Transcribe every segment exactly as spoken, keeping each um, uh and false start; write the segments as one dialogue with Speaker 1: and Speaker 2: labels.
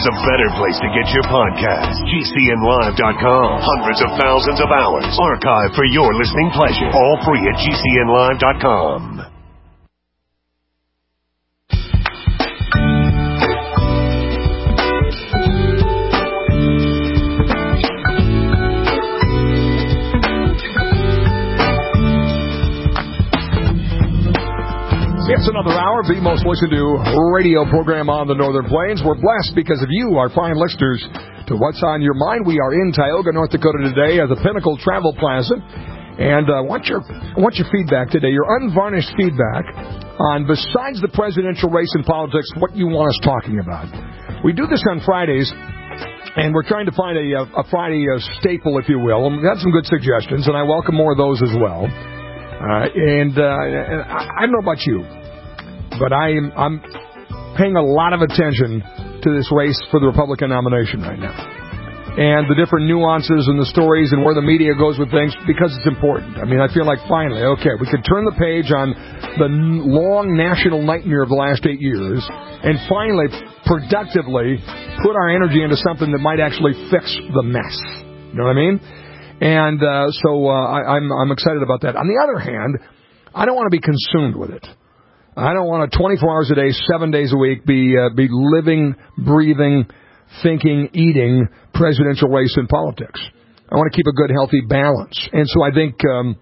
Speaker 1: there's a better place to get your podcast. G C N live dot com. Hundreds of thousands of hours archived for your listening pleasure. All free at G C N live dot com.
Speaker 2: It's another hour of the most listened to radio program on the Northern Plains. We're blessed because of you, our fine listeners, to What's on Your Mind. We are in Tioga, North Dakota today at the Pinnacle Travel Plaza. And I uh, want your I want your feedback today, your unvarnished feedback on, besides the presidential race and politics, what you want us talking about. We do this on Fridays, and we're trying to find a, a Friday a staple, if you will. And we've got some good suggestions, and I welcome more of those as well. Uh, and uh, I don't know about you, but I am, I'm paying a lot of attention to this race for the Republican nomination right now. And the different nuances and the stories and where the media goes with things, because it's important. I mean, I feel like finally, okay, we could turn the page on the long national nightmare of the last eight years and finally, productively, put our energy into something that might actually fix the mess. You know what I mean? And uh, so uh, I, I'm, I'm excited about that. On the other hand, I don't want to be consumed with it. I don't want to twenty-four hours a day, seven days a week, be uh, be living, breathing, thinking, eating presidential race and politics. I want to keep a good, healthy balance. And so I think um,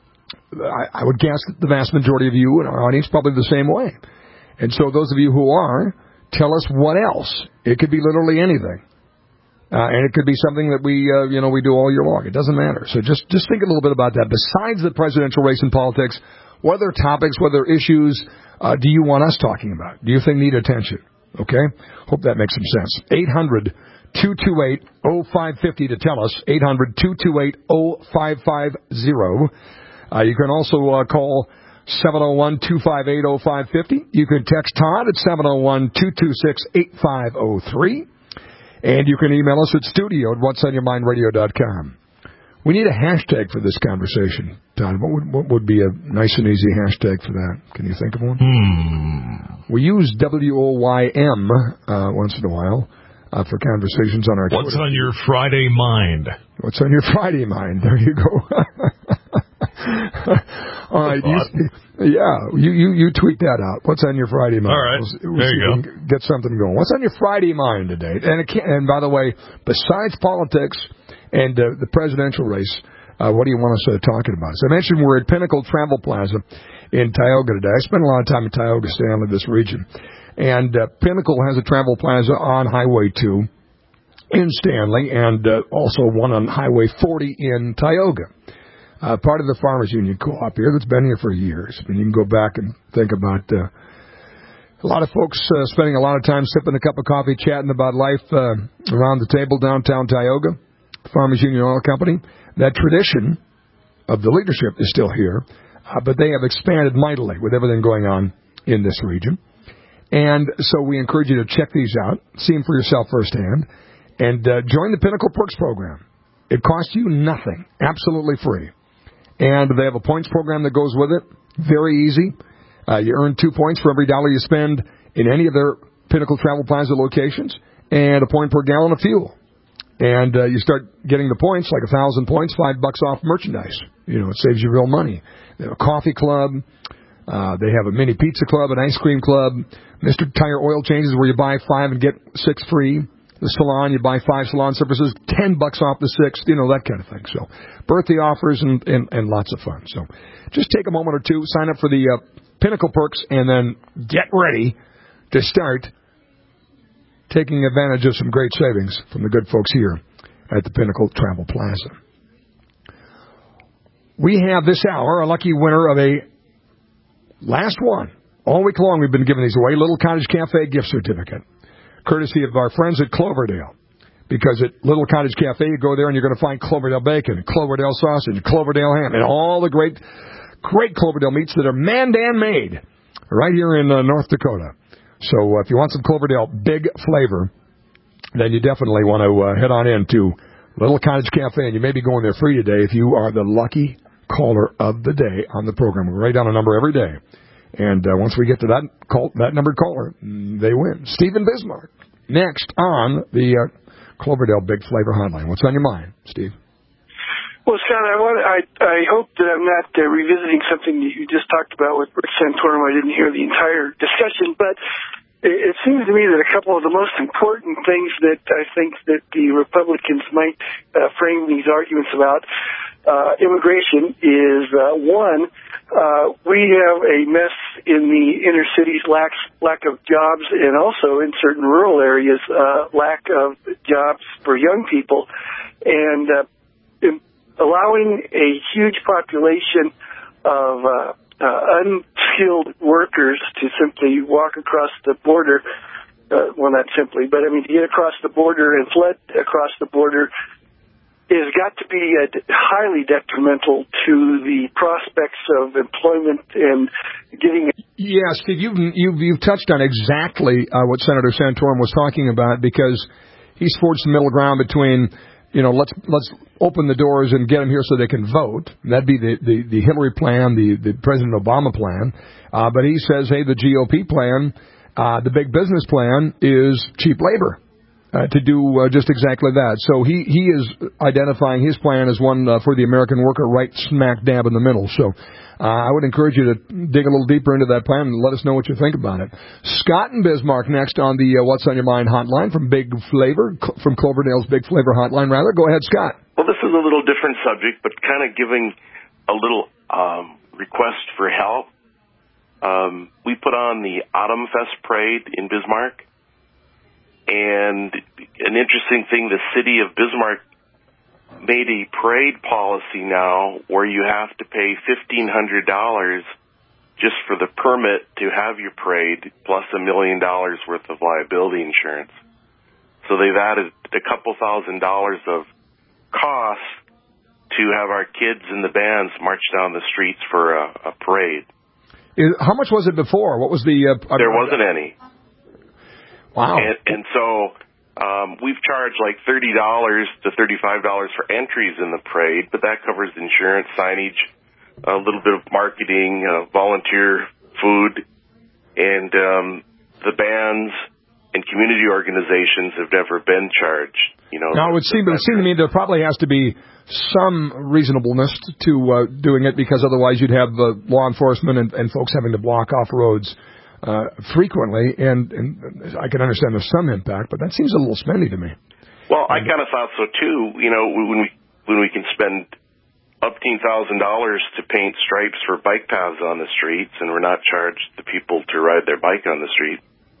Speaker 2: I, I would guess that the vast majority of you in our audience probably the same way. And so those of you who are, tell us what else. It could be literally anything. Uh, and it could be something that we, uh, you know, we do all year long. It doesn't matter. So just, just think a little bit about that. Besides the presidential race and politics, what other topics, what other issues uh, do you want us talking about? Do you think need attention? Okay? Hope that makes some sense. eight hundred, two two eight, oh five five oh to tell us. eight hundred, two two eight, oh five five oh. Uh, you can also uh, call seven oh one, two five eight, oh five five oh. You can text Todd at seven oh one, two two six, eight five oh three. And you can email us at studio at whats on your mind radio dot com. We need a hashtag for this conversation, Todd. What would, what would be a nice and easy hashtag for that? Can you think of one?
Speaker 3: Hmm.
Speaker 2: We use W O Y M uh, once in a while uh, for conversations on our
Speaker 3: What's
Speaker 2: Twitter.
Speaker 3: on your Friday mind?
Speaker 2: What's on your Friday mind? There you go. All right. You, yeah, you, you, you tweet that out. What's on your Friday mind?
Speaker 3: All right.
Speaker 2: We'll, we'll
Speaker 3: there you
Speaker 2: go. Get something going. What's on your Friday mind today? And, it can't, and by the way, besides politics and uh, the presidential race, uh, what do you want us uh, talking about? As I mentioned, we're at Pinnacle Travel Plaza in Tioga today. I spent a lot of time in Tioga, Stanley, this region. And uh, Pinnacle has a travel plaza on Highway two in Stanley and uh, also one on Highway forty in Tioga. Uh, part of the Farmers Union Co-op here that's been here for years. I mean, you can go back and think about uh, a lot of folks uh, spending a lot of time sipping a cup of coffee, chatting about life uh, around the table downtown Tioga, Farmers Union Oil Company. That tradition of the leadership is still here, uh, but they have expanded mightily with everything going on in this region. And so we encourage you to check these out, see them for yourself firsthand, and uh, join the Pinnacle Perks program. It costs you nothing, absolutely free. And they have a points program that goes with it. Very easy. Uh, you earn two points for every dollar you spend in any of their Pinnacle Travel Plaza locations, and a point per gallon of fuel. And uh, you start getting the points, like a thousand points, five bucks off merchandise. You know, it saves you real money. They have a coffee club. Uh, they have a mini pizza club, an ice cream club. Mister Tire Oil Changes, where you buy five and get six free. The salon, you buy five salon services, ten bucks off the sixth, you know, that kind of thing. So, birthday offers and, and, and lots of fun. So, just take a moment or two, sign up for the uh, Pinnacle Perks, and then get ready to start taking advantage of some great savings from the good folks here at the Pinnacle Travel Plaza. We have this hour a lucky winner of a last one. All week long we've been giving these away. Little Cottage Cafe gift certificate, courtesy of our friends at Cloverdale. Because at Little Cottage Cafe, you go there and you're going to find Cloverdale bacon, Cloverdale sausage, Cloverdale ham, and all the great, great Cloverdale meats that are Mandan made right here in uh, North Dakota. So uh, if you want some Cloverdale big flavor, then you definitely want to uh, head on in to Little Cottage Cafe, and you may be going there free today if you are the lucky caller of the day on the program. We write down a number every day. And uh, once we get to that call, that numbered caller, they win. Stephen Bismarck. next on the uh, Cloverdale Big Flavor Hotline. What's on your mind, Steve?
Speaker 4: Well, Scott, I want I I hope that I'm not uh, revisiting something that you just talked about with Rick Santorum. I didn't hear the entire discussion, but it, it seems to me that a couple of the most important things that I think that the Republicans might uh, frame these arguments about uh, immigration is, uh, one, uh, we have a mess in the inner cities, lack, lack of jobs, and also in certain rural areas, uh, lack of jobs for young people. And uh, in, allowing a huge population of uh, uh, unskilled workers to simply walk across the border, uh, well, not simply, but I mean to get across the border and flood across the border, has got to be uh, highly detrimental to the prospects of employment and getting.
Speaker 2: Yeah, Steve, you've you've, you've touched on exactly uh, what Senator Santorum was talking about, because he's forged the middle ground between, you know, let's let's open the doors and get them here so they can vote. That'd be the, the, the Hillary plan, the, the President Obama plan. Uh, but he says, hey, the G O P plan, uh, the big business plan is cheap labor uh, to do uh, just exactly that. So he, he is identifying his plan as one uh, for the American worker right smack dab in the middle. So uh, I would encourage you to dig a little deeper into that plan and let us know what you think about it. Scott and Bismarck next on the uh, What's on Your Mind hotline from Big Flavor, from Cloverdale's Big Flavor hotline, rather. Go ahead, Scott.
Speaker 5: Well, this is a little different subject, but kind of giving a little um, request for help. Um, we put on the Autumn Fest parade in Bismarck, and an interesting thing, the city of Bismarck made a parade policy now where you have to pay fifteen hundred dollars just for the permit to have your parade, plus a million dollars worth of liability insurance. So they've added a couple thousand dollars of costs to have our kids and the bands march down the streets for a, a parade.
Speaker 2: Is, how much was it before? What was the... Uh,
Speaker 5: there wasn't any.
Speaker 2: Wow.
Speaker 5: And, and so um, we've charged like thirty dollars to thirty-five dollars for entries in the parade, but that covers insurance, signage, a little bit of marketing, uh, volunteer food, and um, the bands and community organizations have never been charged. You know,
Speaker 2: now, it would seem, but it seemed to me there probably has to be some reasonableness to uh, doing it, because otherwise you'd have uh, law enforcement and, and folks having to block off roads uh, frequently, and, and I can understand there's some impact, but that seems a little spendy to me.
Speaker 5: Well, I kind of thought so too. You know, when we when we can spend upteen thousand dollars to paint stripes for bike paths on the streets, and we're not charged the people to ride their bike on the street.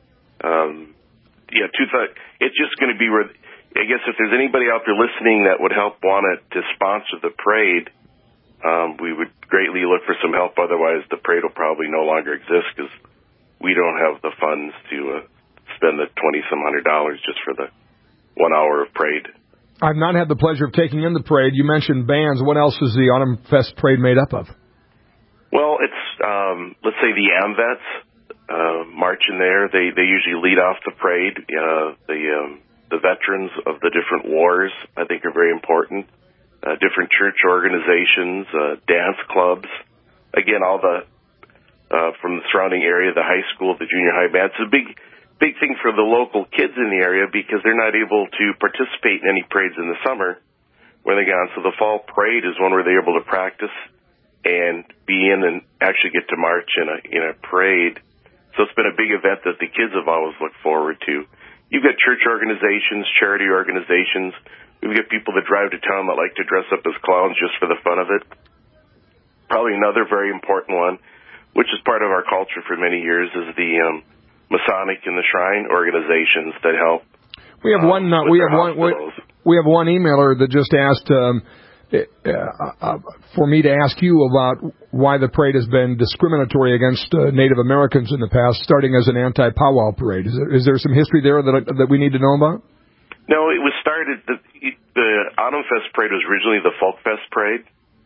Speaker 5: Um, yeah, two th- it's just going to be where. I guess if there's anybody out there listening that would help want to sponsor the parade, um, we would greatly look for some help. Otherwise, the parade will probably no longer exist because we don't have the funds to uh, spend the twenty-some hundred dollars just for the one hour of parade.
Speaker 2: I've not had the pleasure of taking in the parade. You mentioned bands. What else is the Autumn Fest parade made up of?
Speaker 5: Well, it's, um, let's say the AMVETS uh, march in there. They, they usually lead off the parade. Uh, the... Um, The veterans of the different wars, I think, are very important. Uh, different church organizations, uh, dance clubs. Again, all the uh, from the surrounding area, the high school, the junior high bands. It's a big, big thing for the local kids in the area because they're not able to participate in any parades in the summer when they get on. So the fall parade is one where they're able to practice and be in and actually get to march in a in a parade. So it's been a big event that the kids have always looked forward to. You've got church organizations, charity organizations. We've got people that drive to town that like to dress up as clowns just for the fun of it. Probably another very important one, which is part of our culture for many years, is the um, Masonic and the Shrine organizations that help.
Speaker 2: We have
Speaker 5: um,
Speaker 2: one. Uh, we have one. We, we have one emailer that just asked um, uh, uh, for me to ask you about why the parade has been discriminatory against uh, Native Americans in the past, starting as an anti-powwow parade. Is there, is there some history there that that we need to know about?
Speaker 5: No, it was started. The, the Autumn Fest parade was originally the Folk Fest parade,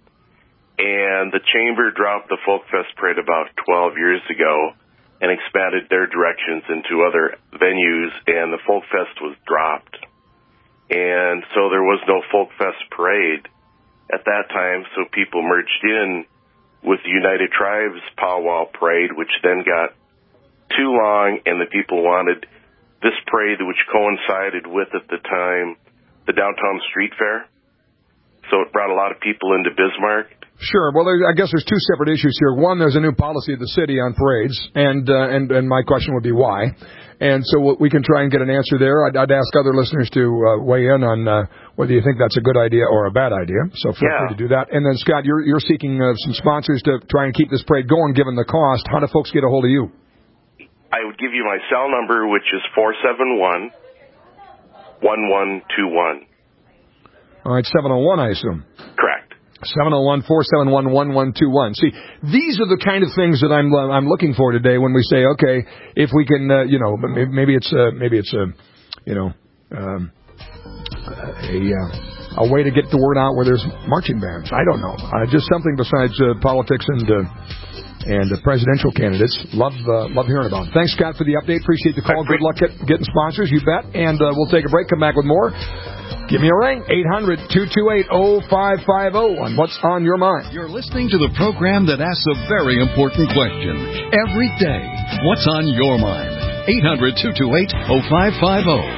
Speaker 5: and the Chamber dropped the Folk Fest parade about twelve years ago and expanded their directions into other venues, and the Folk Fest was dropped, and so there was no Folk Fest parade at that time, so people merged in with the United Tribes powwow parade, which then got too long, and the people wanted this parade, which coincided with, at the time, the downtown street fair. So it brought a lot of people into Bismarck.
Speaker 2: Sure. Well, there, I guess there's two separate issues here. One, there's a new policy of the city on parades, and uh, and and my question would be why. And so we can try and get an answer there. I'd, I'd ask other listeners to uh, weigh in on uh, whether you think that's a good idea or a bad idea. So feel
Speaker 5: yeah.
Speaker 2: free to do that. And then, Scott, you're you're seeking uh, some sponsors to try and keep this parade going, given the cost. How do folks get a hold of you?
Speaker 5: I would give you my cell number, which is four seven one, one one two one.
Speaker 2: All right, seven oh one, I assume.
Speaker 5: Correct.
Speaker 2: seven oh one, four seven one, one one two one. See, these are the kind of things that I'm uh, I'm looking for today when we say, okay, if we can, uh, you know, maybe, maybe it's uh, maybe it's a, uh, you know, um, a uh, a way to get the word out where there's marching bands. I don't know, uh, just something besides uh, politics and uh, and uh, presidential candidates. Love uh, love hearing about it. Thanks, Scott, for the update. Appreciate the call. Good luck get, getting sponsors, you bet. And uh, we'll take a break. Come back with more. Give me a ring, eight hundred, two two eight, oh five five oh, on What's on Your Mind.
Speaker 6: You're listening to the program that asks a very important question every day. What's on your mind? eight hundred, two two eight, oh five five oh.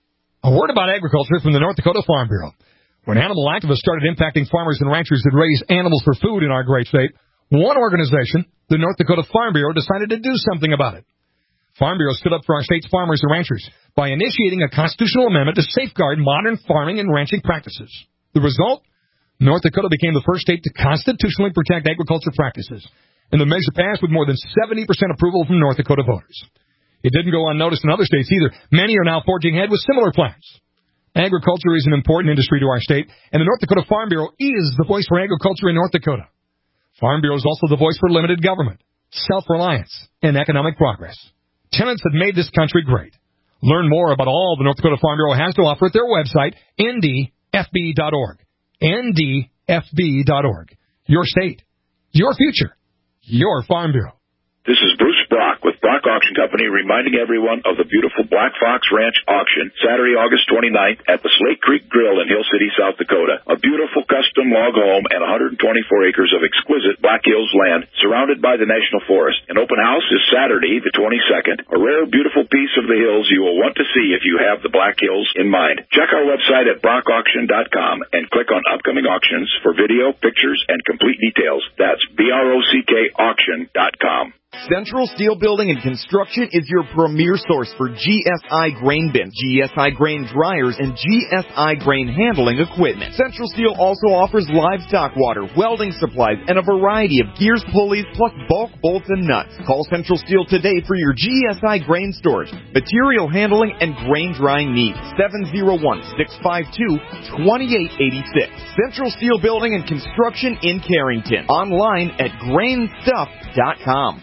Speaker 2: A word about agriculture from the North Dakota Farm Bureau. When animal activists started impacting farmers and ranchers that raise animals for food in our great state, one organization, the North Dakota Farm Bureau, decided to do something about it. Farm Bureau stood up for our state's farmers and ranchers by initiating a constitutional amendment to safeguard modern farming and ranching practices. The result? North Dakota became the first state to constitutionally protect agriculture practices, and the measure passed with more than seventy percent approval from North Dakota voters. It didn't go unnoticed in other states either. Many are now forging ahead with similar plans. Agriculture is an important industry to our state, and the North Dakota Farm Bureau is the voice for agriculture in North Dakota. Farm Bureau is also the voice for limited government, self-reliance, and economic progress. Tenants that made this country great. Learn more about all the North Dakota Farm Bureau has to offer at their website, N D F B dot org. N D F B dot org. Your state, your future, your Farm Bureau.
Speaker 7: This is Bruce Brock with Brock Auction Company, reminding everyone of the beautiful Black Fox Ranch auction Saturday, August twenty-ninth at the Slate Creek Grill in Hill City, South Dakota. A beautiful custom log home and one hundred twenty-four acres of exquisite Black Hills land surrounded by the National Forest. An open house is Saturday, the twenty-second. A rare, beautiful piece of the hills you will want to see if you have the Black Hills in mind. Check our website at brock auction dot com and click on upcoming auctions for video, pictures, and complete details. That's B R O C K auction dot com.
Speaker 8: Central Steel Building and Construction is your premier source for G S I grain bins, G S I grain dryers, and G S I grain handling equipment. Central Steel also offers livestock water, welding supplies, and a variety of gears, pulleys, plus bulk bolts and nuts. Call Central Steel today for your G S I grain storage, material handling, and grain drying needs. seven oh one, six five two, two eight eight six. Central Steel Building and Construction in Carrington. Online at grain stuff dot com.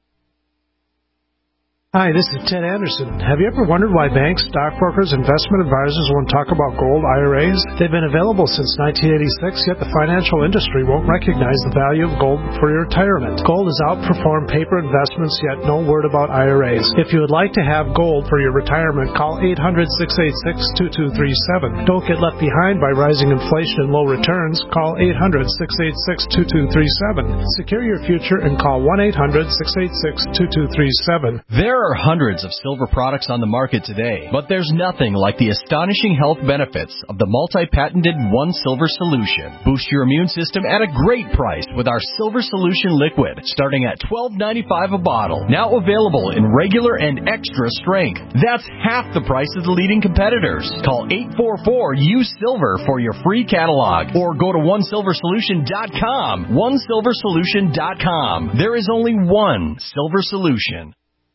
Speaker 9: Hi, this is Ted Anderson. Have you ever wondered why banks, stockbrokers, investment advisors won't talk about gold I R As? They've been available since nineteen eighty-six, yet the financial industry won't recognize the value of gold for your retirement. Gold has outperformed paper investments, yet no word about I R As. If you would like to have gold for your retirement, call eight hundred, six eight six, two two three seven. Don't get left behind by rising inflation and low returns. Call eight hundred, six eight six, two two three seven. Secure your future and call one eight hundred, six eight six, two two three seven.
Speaker 10: There are hundreds of silver products on the market today, but there's nothing like the astonishing health benefits of the multi-patented One Silver Solution. Boost your immune system at a great price with our Silver Solution Liquid, starting at twelve ninety-five a bottle. Now available in regular and extra strength. That's half the price of the leading competitors. Call eight four four, U S I L V E R for your free catalog, or go to one silver solution dot com. one silver solution dot com. There is only one Silver Solution.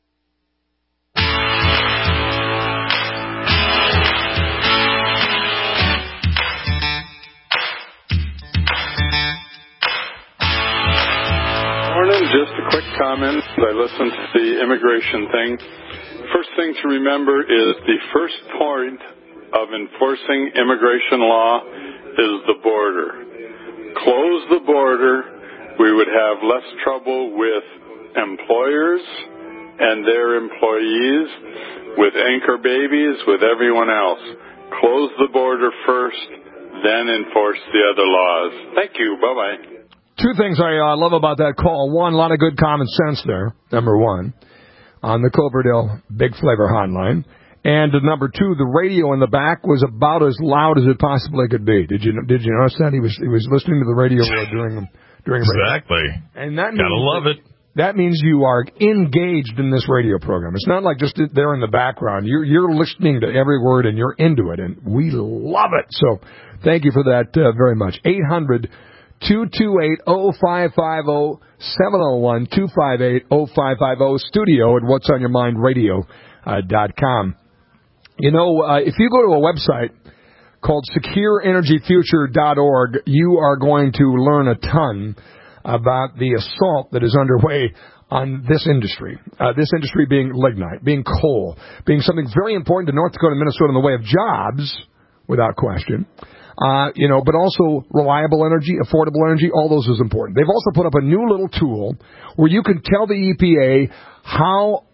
Speaker 11: Just a quick comment. I listened to the immigration thing. First thing to remember is the first point of enforcing immigration law is the border. Close the border, we would have less trouble with employers and their employees, with anchor babies, with everyone else. Close the border first, then enforce the other laws. Thank you. Bye-bye.
Speaker 2: Two things I uh, love about that call. One, a lot of good common sense there, number one, on the Cloverdale Big Flavor Hotline. And uh, number two, the radio in the back was about as loud as it possibly could be. Did you did you notice that? He was he was listening to the radio uh, during during
Speaker 3: exactly.
Speaker 2: Radio. And that
Speaker 3: gotta love it.
Speaker 2: That means you are engaged in this radio program. It's not like just there in the background. You're you're listening to every word and you're into it, and we love it. So thank you for that uh, very much. eight hundred two two eight oh five five oh, seven oh one two five eight oh five five oh, studio at what's on your mind radio dot com. You know, uh, if you go to a website called secure energy future dot org, you are going to learn a ton about the assault that is underway on this industry. Uh, this industry being lignite, being coal, being something very important to North Dakota and Minnesota in the way of jobs, without question. Uh, you know, but also reliable energy, affordable energy, all those is important. They've also put up a new little tool where you can tell the E P A how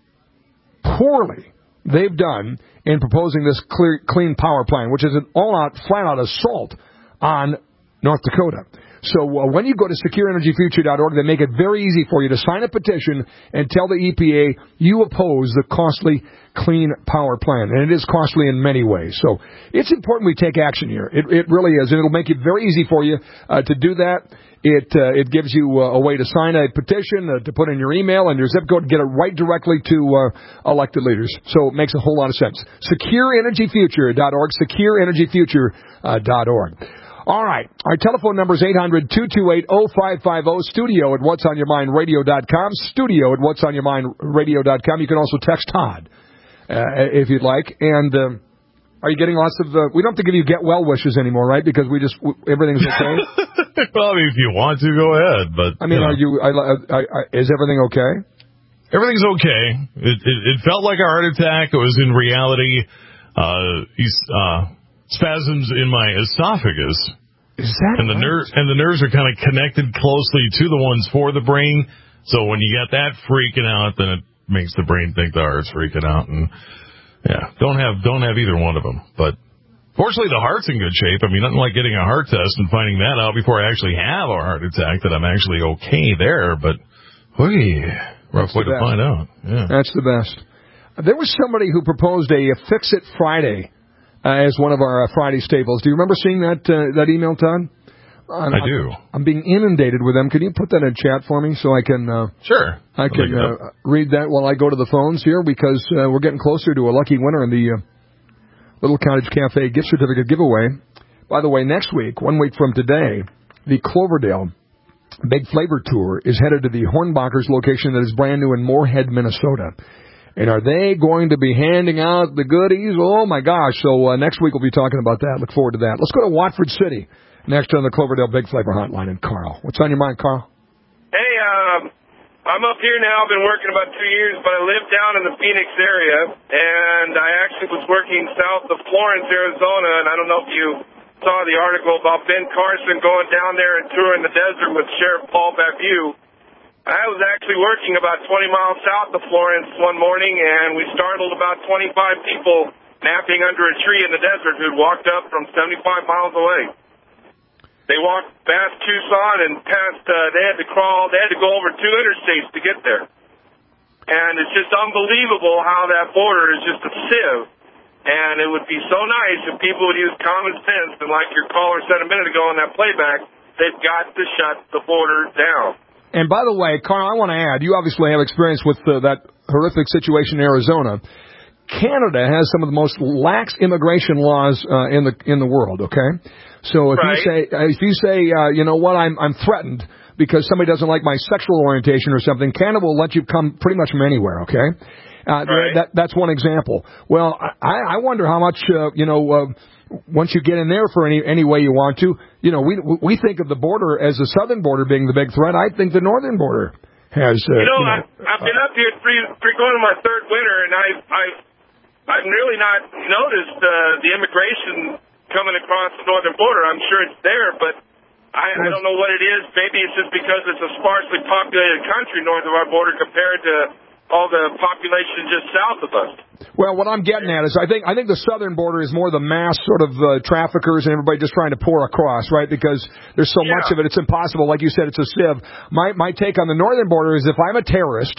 Speaker 2: poorly they've done in proposing this clear, clean power plan, which is an all-out, flat-out assault on North Dakota. So uh, when you go to secure energy future dot org, they make it very easy for you to sign a petition and tell the E P A you oppose the costly clean power plan. And it is costly in many ways. So it's important we take action here. It, it really is. And it'll make it very easy for you uh, to do that. It uh, it gives you uh, a way to sign a petition, uh, to put in your email and your zip code, and get it right directly to uh, elected leaders. So it makes a whole lot of sense. secure energy future dot org, secure energy future dot org. All right. Our telephone number is eight hundred two two eight oh five five oh, studio at what's on your mind radio dot com, studio at what's on your mind radio dot com. You can also text Todd uh, if you'd like. And um, are you getting lots of, uh, we don't have to give you get well wishes anymore, right? Because we just, everything's okay?
Speaker 3: Well, I mean, if you want to, go ahead. But
Speaker 2: I mean,
Speaker 3: you know.
Speaker 2: are you, I, I, I, is everything okay?
Speaker 3: Everything's okay. It, it, it felt like a heart attack. It was in reality uh, uh, spasms in my esophagus.
Speaker 2: Is that
Speaker 3: and the
Speaker 2: right?
Speaker 3: nerves and the nerves are kind of connected closely to the ones for the brain. So when you get that freaking out, then it makes the brain think the heart's freaking out. And yeah, don't have don't have either one of them. But fortunately, the heart's in good shape. I mean, nothing like getting a heart test and finding that out before I actually have a heart attack that I'm actually okay there. But whee, rough way to find out. Yeah.
Speaker 2: That's the best. There was somebody who proposed a Fix It Friday uh, as one of our uh, Friday staples. Do you remember seeing that uh, that email, Todd? I'm,
Speaker 3: I do.
Speaker 2: I'm, I'm being inundated with them. Can you put that in chat for me so I can uh,
Speaker 3: sure
Speaker 2: I can uh, read that while I go to the phones here, because uh, we're getting closer to a lucky winner in the uh, Little Cottage Cafe gift certificate giveaway. By the way, next week, one week from today, the Cloverdale Big Flavor Tour is headed to the Hornbachers location that is brand new in Moorhead, Minnesota. And are they going to be handing out the goodies? Oh, my gosh. So uh, next week we'll be talking about that. Look forward to that. Let's go to Watford City next on the Cloverdale Big Flavor Hotline. And Carl. What's on your mind, Carl?
Speaker 12: Hey, um, I'm up here now. I've been working about two years, but I live down in the Phoenix area. And I actually was working south of Florence, Arizona. And I don't know if you saw the article about Ben Carson going down there and touring the desert with Sheriff Paul Bavue. I was actually working about twenty miles south of Florence one morning, and we startled about twenty-five people napping under a tree in the desert who'd walked up from seventy-five miles away. They walked past Tucson and past, uh, they had to crawl, they had to go over two interstates to get there. And it's just unbelievable how that border is just a sieve. And it would be so nice if people would use common sense, and like your caller said a minute ago in that playback, they've got to shut the border down.
Speaker 2: And by the way, Carl, I want to add, you obviously have experience with uh, that horrific situation in Arizona. Canada has some of the most lax immigration laws uh, in the in the world. Okay, so if
Speaker 12: right.
Speaker 2: you say if you say uh, you know what, I'm I'm threatened because somebody doesn't like my sexual orientation or something, Canada will let you come pretty much from anywhere. Okay, uh,
Speaker 12: right.
Speaker 2: that that's one example. Well, I I wonder how much uh, you know. Uh, Once you get in there for any any way you want to, you know, we we think of the border as the southern border being the big threat. I think the northern border has. Uh,
Speaker 12: you know,
Speaker 2: you know
Speaker 12: I, I've been up here three, three going to my third winter, and I've I've I've really not noticed uh, the immigration coming across the northern border. I'm sure it's there, but I, I don't know what it is. Maybe it's just because it's a sparsely populated country north of our border compared to all the population just south of us.
Speaker 2: Well, what I'm getting at is I think I think the southern border is more the mass sort of uh, traffickers and everybody just trying to pour across, right? Because there's so
Speaker 12: yeah.
Speaker 2: much of it, it's impossible. Like you said, it's a sieve. My my take on the northern border is if I'm a terrorist,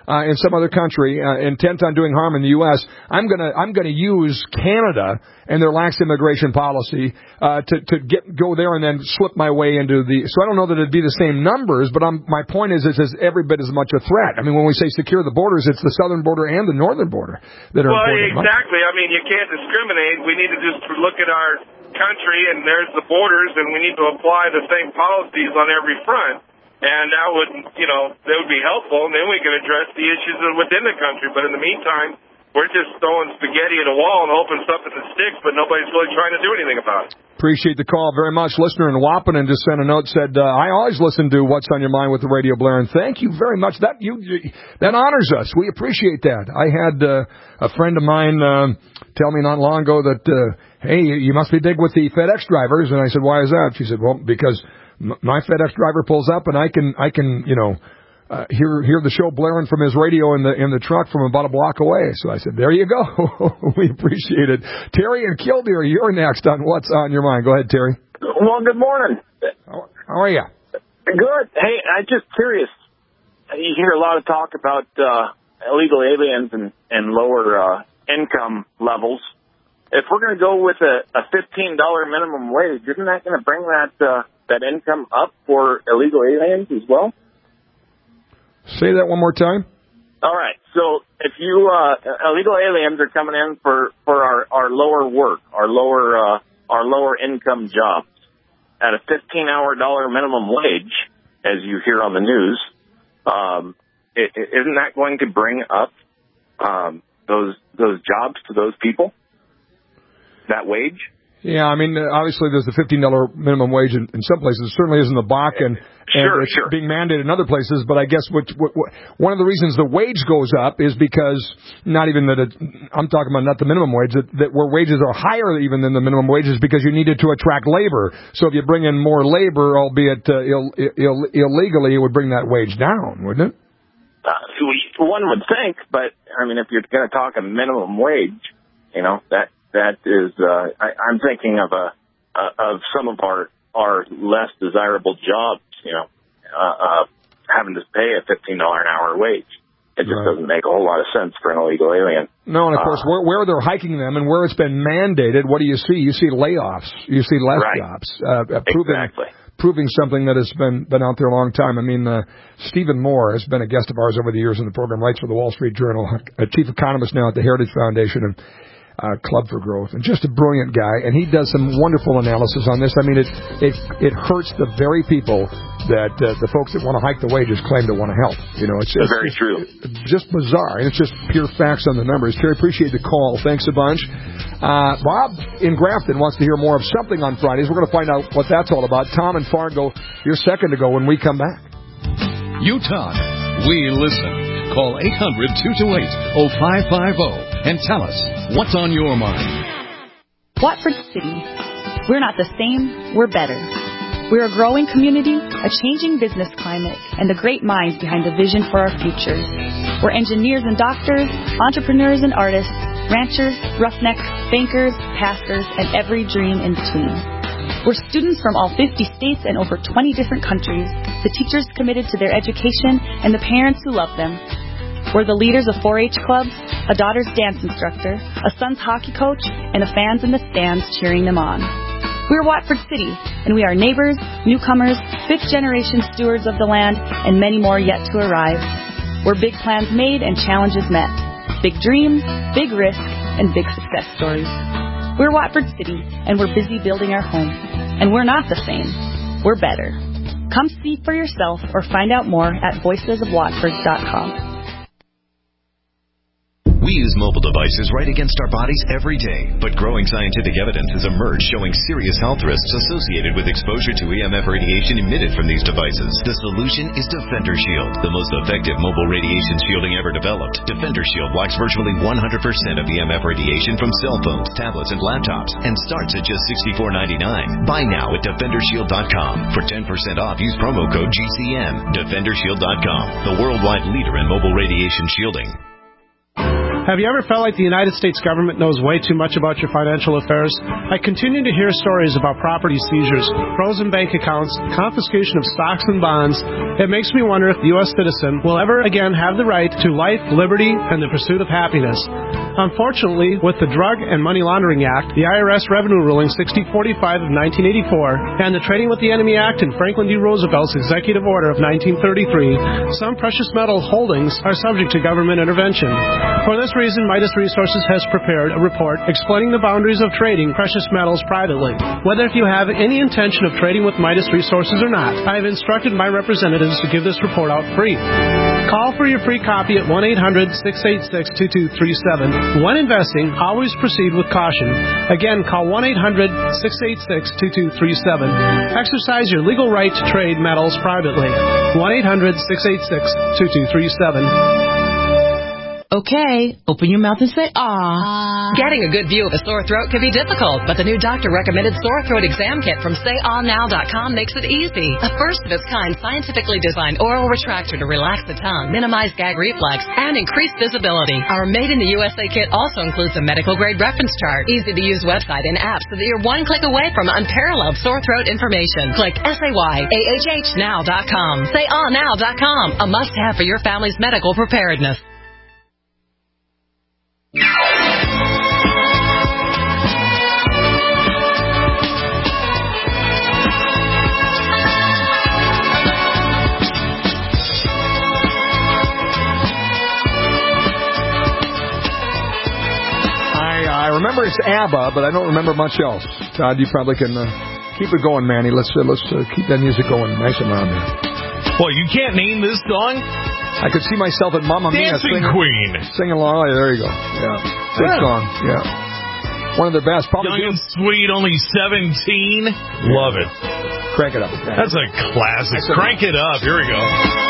Speaker 2: uh, in some other country, uh, intent on doing harm in the U S, I'm gonna I'm gonna use Canada and their lax immigration policy uh, to to get go there and then slip my way into the. So I don't know that it'd be the same numbers, but I'm, my point is, it's every bit as much a threat. I mean, when we say secure the borders, it's the southern border and the northern border that are
Speaker 12: well,
Speaker 2: important.
Speaker 12: exactly. I mean, you can't discriminate. We need to just look at our country, and there's the borders, and we need to apply the same policies on every front. And that would, you know, that would be helpful, and then we can address the issues within the country. But in the meantime, we're just throwing spaghetti at a wall and hoping something sticks, but nobody's really trying to do anything about it.
Speaker 2: Appreciate the call very much. Listener in Wapanen just sent a note, said, uh, I always listen to What's on Your Mind with the radio blaring. Thank you very much. That you that honors us. We appreciate that. I had uh, a friend of mine uh, tell me not long ago that, uh, hey, you must be big with the FedEx drivers. And I said, why is that? She said, well, because my FedEx driver pulls up and I can, I can, you know, uh, hear hear the show blaring from his radio in the in the truck from about a block away. So I said, there you go. We appreciate it. Terry and Killdeer, you're next on What's on Your Mind. Go ahead, Terry.
Speaker 13: Well, good morning.
Speaker 2: How, how are you?
Speaker 13: Good. Hey, I'm just curious. You hear a lot of talk about uh, illegal aliens and, and lower uh, income levels. If we're going to go with a, a fifteen dollars minimum wage, isn't that going to bring that uh, that income up for illegal aliens as well?
Speaker 2: Say that one more time.
Speaker 13: All right. So if you uh, illegal aliens are coming in for, for our, our lower work, our lower uh, our lower income jobs at a fifteen hour dollar minimum wage, as you hear on the news, um, it, it, isn't that going to bring up um, those those jobs to those people? That wage?
Speaker 2: Yeah, I mean, obviously there's the fifteen dollars minimum wage in, in some places. It certainly is in the Bakken, and
Speaker 13: sure,
Speaker 2: it's
Speaker 13: sure.
Speaker 2: being mandated in other places. But I guess what, what, what, one of the reasons the wage goes up is because not even that it, I'm talking about not the minimum wage, that, that where wages are higher even than the minimum wage is because you needed to attract labor. So if you bring in more labor, albeit uh, Ill, Ill, illegally, it would bring that wage down, wouldn't it?
Speaker 13: Uh, one would think, but I mean, if you're going to talk a minimum wage, you know, that that is, uh, I, I'm thinking of a uh, of some of our our less desirable jobs, you know, uh, uh, having to pay a fifteen dollars an hour wage. It just right. doesn't make a whole lot of sense for an illegal alien.
Speaker 2: No, and of course, uh, where, where they're hiking them and where it's been mandated, what do you see? You see layoffs. You see less
Speaker 13: right.
Speaker 2: jobs. Uh, proving,
Speaker 13: exactly.
Speaker 2: Proving something that has been been out there a long time. I mean, uh, Stephen Moore has been a guest of ours over the years in the program, writes for the Wall Street Journal, a chief economist now at the Heritage Foundation and uh, Club for Growth, and just a brilliant guy. And he does some wonderful analysis on this. I mean, it it it hurts the very people that uh, the folks that want to hike the wages claim to want to help. You know, it's, it's
Speaker 13: very
Speaker 2: just,
Speaker 13: true.
Speaker 2: It's just bizarre, and it's just pure facts on the numbers. Terry, appreciate the call. Thanks a bunch. Uh, Bob in Grafton wants to hear more of something on Fridays. We're going to find out what that's all about. Tom in Fargo, you're second to go when we come back.
Speaker 6: You talk, we listen. Call eight hundred, two two eight, oh five five oh and tell us what's on your mind.
Speaker 14: Watford City. We're not the same, we're better. We're a growing community, a changing business climate, and the great minds behind the vision for our future. We're engineers and doctors, entrepreneurs and artists, ranchers, roughnecks, bankers, pastors, and every dream in between. We're students from all fifty states and over twenty different countries, the teachers committed to their education, and the parents who love them. We're the leaders of four H clubs, a daughter's dance instructor, a son's hockey coach, and the fans in the stands cheering them on. We're Watford City, and we are neighbors, newcomers, fifth-generation stewards of the land, and many more yet to arrive. We're big plans made and challenges met. Big dreams, big risk, and big success stories. We're Watford City, and we're busy building our home. And we're not the same. We're better. Come see for yourself or find out more at voices of watford dot com.
Speaker 15: We use mobile devices right against our bodies every day, but growing scientific evidence has emerged showing serious health risks associated with exposure to E M F radiation emitted from these devices. The solution is Defender Shield, the most effective mobile radiation shielding ever developed. Defender Shield blocks virtually one hundred percent of E M F radiation from cell phones, tablets, and laptops, and starts at just sixty-four ninety-nine. Buy now at defender shield dot com. For ten percent off, use promo code G C N. defender shield dot com, the worldwide leader in mobile radiation shielding.
Speaker 9: Have you ever felt like the United States government knows way too much about your financial affairs? I continue to hear stories about property seizures, frozen bank accounts, confiscation of stocks and bonds. It makes me wonder if the U S citizen will ever again have the right to life, liberty, and the pursuit of happiness. Unfortunately, with the Drug and Money Laundering Act, the I R S Revenue Ruling sixty forty-five of nineteen eighty-four, and the Trading with the Enemy Act and Franklin D. Roosevelt's Executive Order of nineteen thirty-three, some precious metal holdings are subject to government intervention. For this reason, Midas Resources has prepared a report explaining the boundaries of trading precious metals privately. Whether if you have any intention of trading with Midas Resources or not, I have instructed my representatives to give this report out free. Call for your free copy at one eight hundred, six eight six, two two three seven. When investing, always proceed with caution. Again, call one eight hundred, six eight six, two two three seven. Exercise your legal right to trade metals privately. one eight hundred, six eight six, two two three seven.
Speaker 16: Okay, open your mouth and say, "Ah."
Speaker 17: Getting a good view of a sore throat can be difficult, but the new doctor-recommended sore throat exam kit from say all now dot com makes it easy. A first-of-its-kind, scientifically designed oral retractor to relax the tongue, minimize gag reflex, and increase visibility. Our made-in-the-U S A kit also includes a medical-grade reference chart, easy-to-use website, and apps so that you're one click away from unparalleled sore throat information. Click S A Y A H H now dot com. say all now dot com, a must-have for your family's medical preparedness.
Speaker 2: I remember it's ABBA, but I don't remember much else. Todd, you probably can uh, keep it going, Manny. Let's uh, let's uh, keep that music going nice and loud there.
Speaker 3: Well, you can't name this song?
Speaker 2: I could see myself at Mamma Mia
Speaker 3: Dancing
Speaker 2: singing,
Speaker 3: Queen.
Speaker 2: Singing along. Oh, there you go. Yeah. Good
Speaker 3: Yeah.
Speaker 2: song. Yeah. One of their best. Probably
Speaker 3: Young and sweet, only seventeen. Love it.
Speaker 2: Crank it up.
Speaker 3: That's a classic.
Speaker 2: That's a-
Speaker 3: Crank it up. Here we go.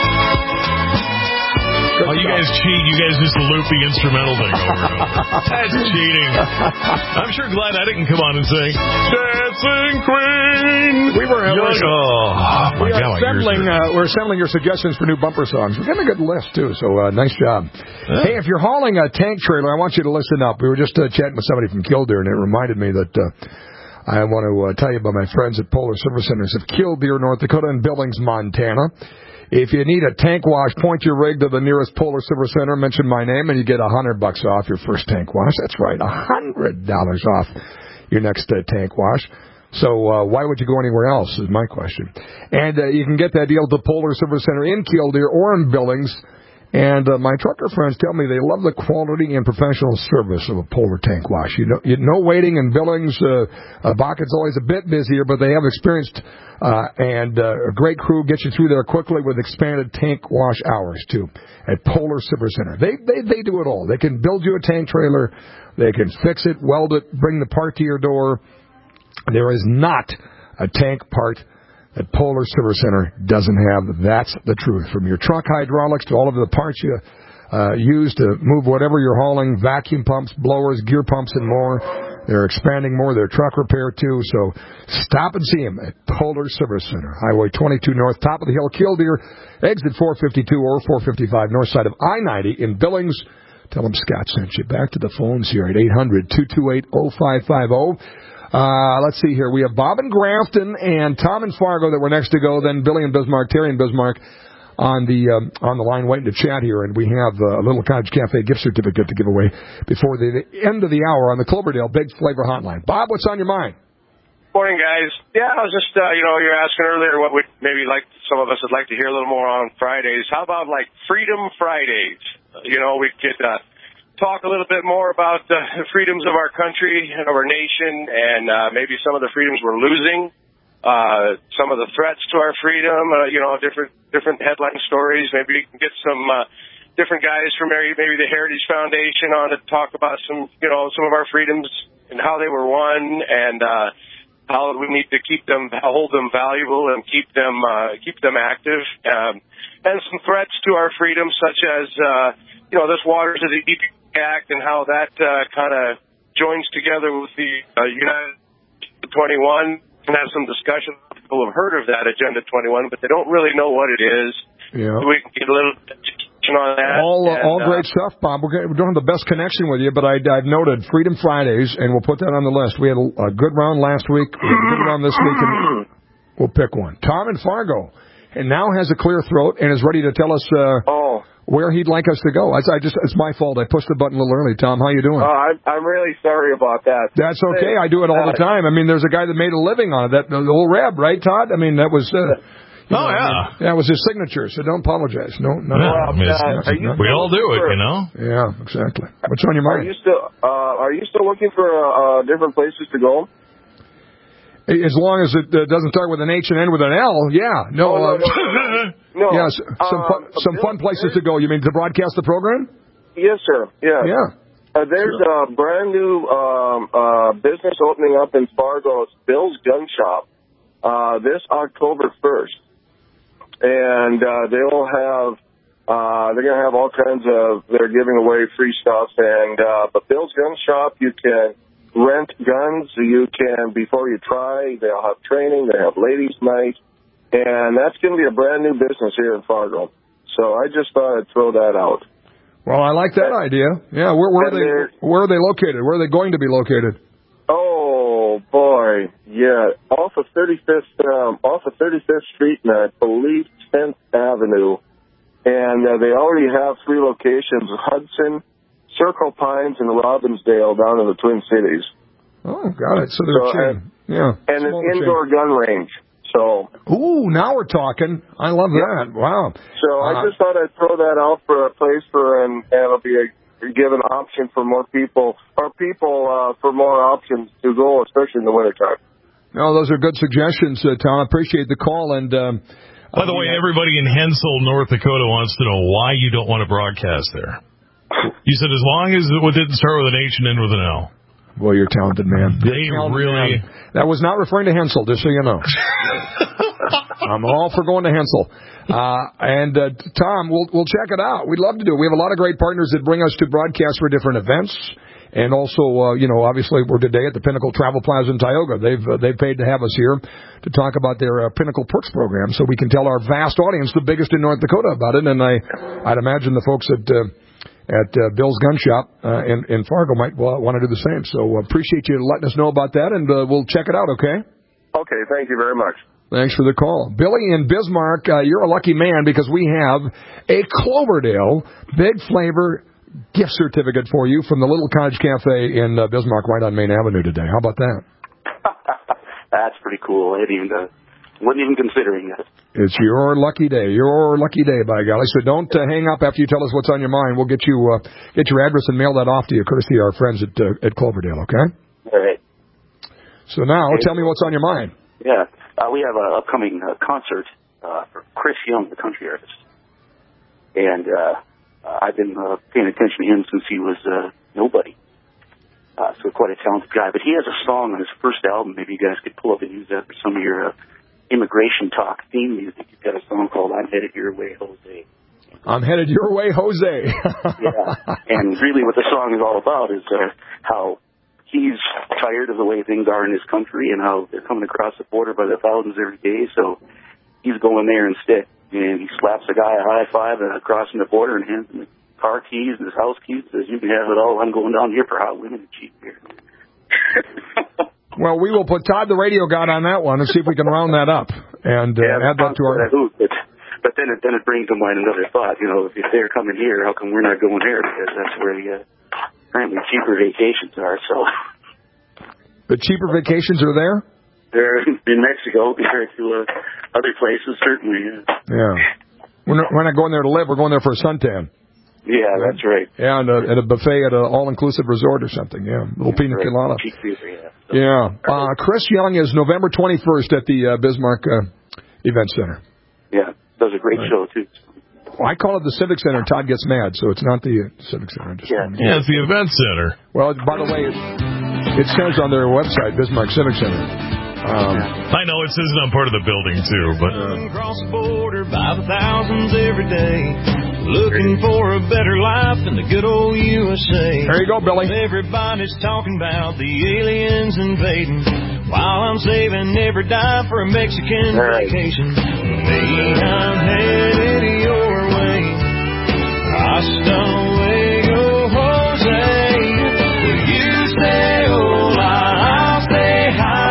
Speaker 2: Good
Speaker 3: Oh, you
Speaker 2: stuff.
Speaker 3: guys cheat. You guys just loop the instrumental thing over and over. That's cheating. I'm sure glad I didn't come on and sing Dancing Queen.
Speaker 2: We were uh,
Speaker 3: Young- oh,
Speaker 2: we
Speaker 3: my
Speaker 2: are
Speaker 3: God, my ears
Speaker 2: assembling,
Speaker 3: hurt.
Speaker 2: uh, we're assembling your suggestions for new bumper songs. We're getting a good list, too, so uh, nice job.
Speaker 3: Yeah.
Speaker 2: Hey, if you're hauling a tank trailer, I want you to listen up. We were just uh, chatting with somebody from Killdeer, and it reminded me that uh, I want to uh, tell you about my friends at Polar Service Centers of Killdeer, North Dakota, and Billings, Montana. If you need a tank wash, point your rig to the nearest Polar Service Center, mention my name, and you get a hundred bucks off your first tank wash. That's right, a hundred dollars off your next uh, tank wash. So uh, why would you go anywhere else is my question. And uh, you can get that deal at the Polar Service Center in Killdeer or in Billings. And uh, my trucker friends tell me they love the quality and professional service of a Polar tank wash. You know, you, no waiting in Billings. Uh, uh, Bakken's always a bit busier, but they have experienced uh, and uh, a great crew get you through there quickly with expanded tank wash hours, too, at Polar Service Center. They, they, they do it all. They can build you a tank trailer. They can fix it, weld it, bring the part to your door. There is not a tank part that Polar Service Center doesn't have. That's the truth. From your truck hydraulics to all of the parts you uh, use to move whatever you're hauling, vacuum pumps, blowers, gear pumps, and more. They're expanding more. Their truck repair, too. So stop and see them at Polar Service Center. Highway twenty-two North, top of the hill, Killdeer, exit four fifty-two or four fifty-five, north side of I ninety in Billings. Tell them Scott sent you. Back to the phones here at eight hundred, two two eight, oh five five oh. Uh, let's see here. We have Bob in Grafton and Tom in Fargo that were next to go. Then Billy in Bismarck, Terry in Bismarck on the um, on the line waiting to chat here. And we have uh, a Little Cottage Cafe gift certificate to give away before the, the end of the hour on the Cloverdale Big Flavor Hotline. Bob, what's on your mind?
Speaker 18: Morning, guys. Yeah, I was just, uh, you know, you're asking earlier what would maybe like some of us would like to hear a little more on Fridays. How about like Freedom Fridays? Uh, you know, we could uh, talk a little bit more about uh, the freedoms of our country and of our nation, and uh, maybe some of the freedoms we're losing, uh, some of the threats to our freedom, uh, you know, different different headline stories. Maybe we can get some uh, different guys from maybe, maybe the Heritage Foundation on to talk about some, you know, some of our freedoms and how they were won, and uh, how we need to keep them, hold them valuable, and keep them uh, keep them active, um, and some threats to our freedom, such as uh, you know, this Waters of the E P A Act and how that uh, kind of joins together with the uh, United twenty-one. And have some discussion. People have heard of that Agenda twenty-one, but they don't really know what it is.
Speaker 2: Yeah.
Speaker 18: So we can get a little education information on that.
Speaker 2: All uh,
Speaker 18: and,
Speaker 2: all
Speaker 18: uh,
Speaker 2: great stuff, Bob. We're gonna, we don't have the best connection with you, but I, I've noted Freedom Fridays, and we'll put that on the list. We had a, a good round last week. We had a good round this week, and we'll pick one. Tom in Fargo, and now has a clear throat and is ready to tell us uh,
Speaker 18: oh.
Speaker 2: where he'd like us to go. I, I just It's my fault. I pushed the button a little early. Tom, how you doing?
Speaker 18: Uh, I'm, I'm really sorry about that.
Speaker 2: That's okay. I do it all the time. I mean, there's a guy that made a living on it. That the old Reb, right, Todd? I mean, that was. Uh,
Speaker 3: oh
Speaker 2: know,
Speaker 3: yeah,
Speaker 2: I mean, yeah. It was his signature. So don't apologize. No, no.
Speaker 3: Yeah,
Speaker 2: no.
Speaker 3: I mean,
Speaker 2: Uh,
Speaker 3: you, we all do it, you know.
Speaker 2: Yeah, exactly. What's on your
Speaker 18: Are
Speaker 2: mind?
Speaker 18: you still uh, Are you still looking for uh, different places to go?
Speaker 2: As long as it uh, doesn't start with an H and end with an L, yeah. No,
Speaker 18: Oh, no,
Speaker 2: uh,
Speaker 18: no, no, no.
Speaker 2: yeah, s- some
Speaker 18: Um,
Speaker 2: fun, some fun places to go. You mean to broadcast the program?
Speaker 18: Yes, sir. Yeah.
Speaker 2: Yeah.
Speaker 18: Uh, there's a brand new um, uh, business opening up in Fargo. It's Bill's Gun Shop uh, this October first, and uh, they'll have uh, they're going to have all kinds of they're giving away free stuff. And uh, but Bill's Gun Shop, you can rent guns. You can before you try. They'll have training. They have ladies' night, and that's going to be a brand new business here in Fargo. So I just thought I'd throw that out.
Speaker 2: Well, I like that idea. Yeah, where, where are they? Where are they located? Where are they going to be located?
Speaker 18: Oh boy, yeah, off of thirty-fifth, um, off of thirty-fifth Street, and I believe tenth Avenue, and uh, they already have three locations: Hudson, Circle Pines, and Robbinsdale down in the Twin Cities.
Speaker 2: Oh, got it. So they're
Speaker 18: So,
Speaker 2: chain. Yeah,
Speaker 18: and an
Speaker 2: smaller
Speaker 18: indoor
Speaker 2: chain.
Speaker 18: gun range. So,
Speaker 2: ooh, now we're talking. I love that. Wow.
Speaker 18: so
Speaker 2: Uh,
Speaker 18: I just thought I'd throw that out for a place for, and, and it'll be a give an option for more people, or people uh, for more options to go, especially in the wintertime.
Speaker 2: No, those are good suggestions, uh, Tom. I appreciate the call. And um,
Speaker 3: By the way, everybody in Hensel, North Dakota wants to know why you don't want to broadcast there. You said as long as it didn't start with an H and end with an L.
Speaker 2: Boy, you're a talented man.
Speaker 3: They
Speaker 2: Talented
Speaker 3: really...
Speaker 2: man. That was not referring to Hensel, just so you know. I'm all for going to Hensel. Uh, and, uh, Tom, we'll we'll check it out. We'd love to do it. We have a lot of great partners that bring us to broadcast for different events. And also, uh, you know, obviously we're today at the Pinnacle Travel Plaza in Tioga. They've uh, they've paid to have us here to talk about their uh, Pinnacle Perks program, so we can tell our vast audience, the biggest in North Dakota, about it. And I, I'd imagine the folks at uh, at uh, Bill's Gun Shop uh, in, in Fargo might uh, want to do the same. So uh, appreciate you letting us know about that, and uh, we'll check it out, okay?
Speaker 18: Okay, thank you very much.
Speaker 2: Thanks for the call. Billy in Bismarck, uh, you're a lucky man because we have a Cloverdale Big Flavor gift certificate for you from the Little Cottage Cafe in uh, Bismarck right on Main Avenue today. How about that?
Speaker 19: That's pretty cool. I didn't even, uh, wasn't even considering that.
Speaker 2: It's your lucky day. Your lucky day, by golly. So don't uh, hang up after you tell us what's on your mind. We'll get you uh, get your address and mail that off to you, courtesy of our friends at uh, at Cloverdale, okay?
Speaker 19: All right.
Speaker 2: So now,
Speaker 19: Okay.
Speaker 2: tell me what's on your mind.
Speaker 19: Yeah. Uh, we have an upcoming uh, concert uh, for Chris Young, the country artist. And uh, uh, I've been uh, paying attention to him since he was uh, nobody. Uh, so quite a talented guy. But he has a song on his first album. Maybe you guys could pull up and use that for some of your uh, immigration talk theme music. He's got a song called I'm Headed Your Way, Jose.
Speaker 2: I'm headed your way, Jose.
Speaker 19: Yeah. And really what the song is all about is uh, how he's tired of the way things are in his country and how they're coming across the border by the thousands every day. So he's going there instead. And he slaps a guy a high five and crossing the border and hands him the car keys and his house keys. Says, you can have it all. I'm going down here for hot women and cheap beer.
Speaker 2: Well, we will put Todd the Radio God on that one and see if we can round that up and uh,
Speaker 19: Yeah,
Speaker 2: add that to our...
Speaker 19: But, but then it then it brings to mind another thought. You know, if, if they're coming here, how come we're not going there? Because that's where the uh, apparently cheaper vacations are. So
Speaker 2: The cheaper vacations are there?
Speaker 19: they're in Mexico compared to uh, other places, certainly. Yeah.
Speaker 2: Yeah. We're not, we're not going there to live. We're going there for a suntan.
Speaker 19: Yeah, that's right.
Speaker 2: Yeah, and a, and a buffet at an all-inclusive resort or something. Yeah, a little pina
Speaker 19: Right.
Speaker 2: colada.
Speaker 19: Cheap beer, yeah.
Speaker 2: Yeah. Uh, Chris Young is November twenty-first at the uh, Bismarck uh, Event Center.
Speaker 19: Yeah, does a great
Speaker 2: Right.
Speaker 19: show, too.
Speaker 2: Well, I call it the Civic Center. Todd gets mad, so it's not the uh, Civic Center. I Just
Speaker 19: Yeah.
Speaker 3: Yeah, it's the event center.
Speaker 2: Well, by the way, it, it says on their website, Bismarck Civic Center. Um,
Speaker 3: I know it says I'm part of the building, too, but...
Speaker 20: Across the border by the thousands every day, looking for a better life in the good old U S A.
Speaker 2: There you go, Billy.
Speaker 20: Everybody's talking about the aliens invading, while I'm saving every dime for a Mexican
Speaker 19: Right.
Speaker 20: vacation. Me, I'm headed your way. Hasta luego, Jose. Will you say hola? I'll say hi.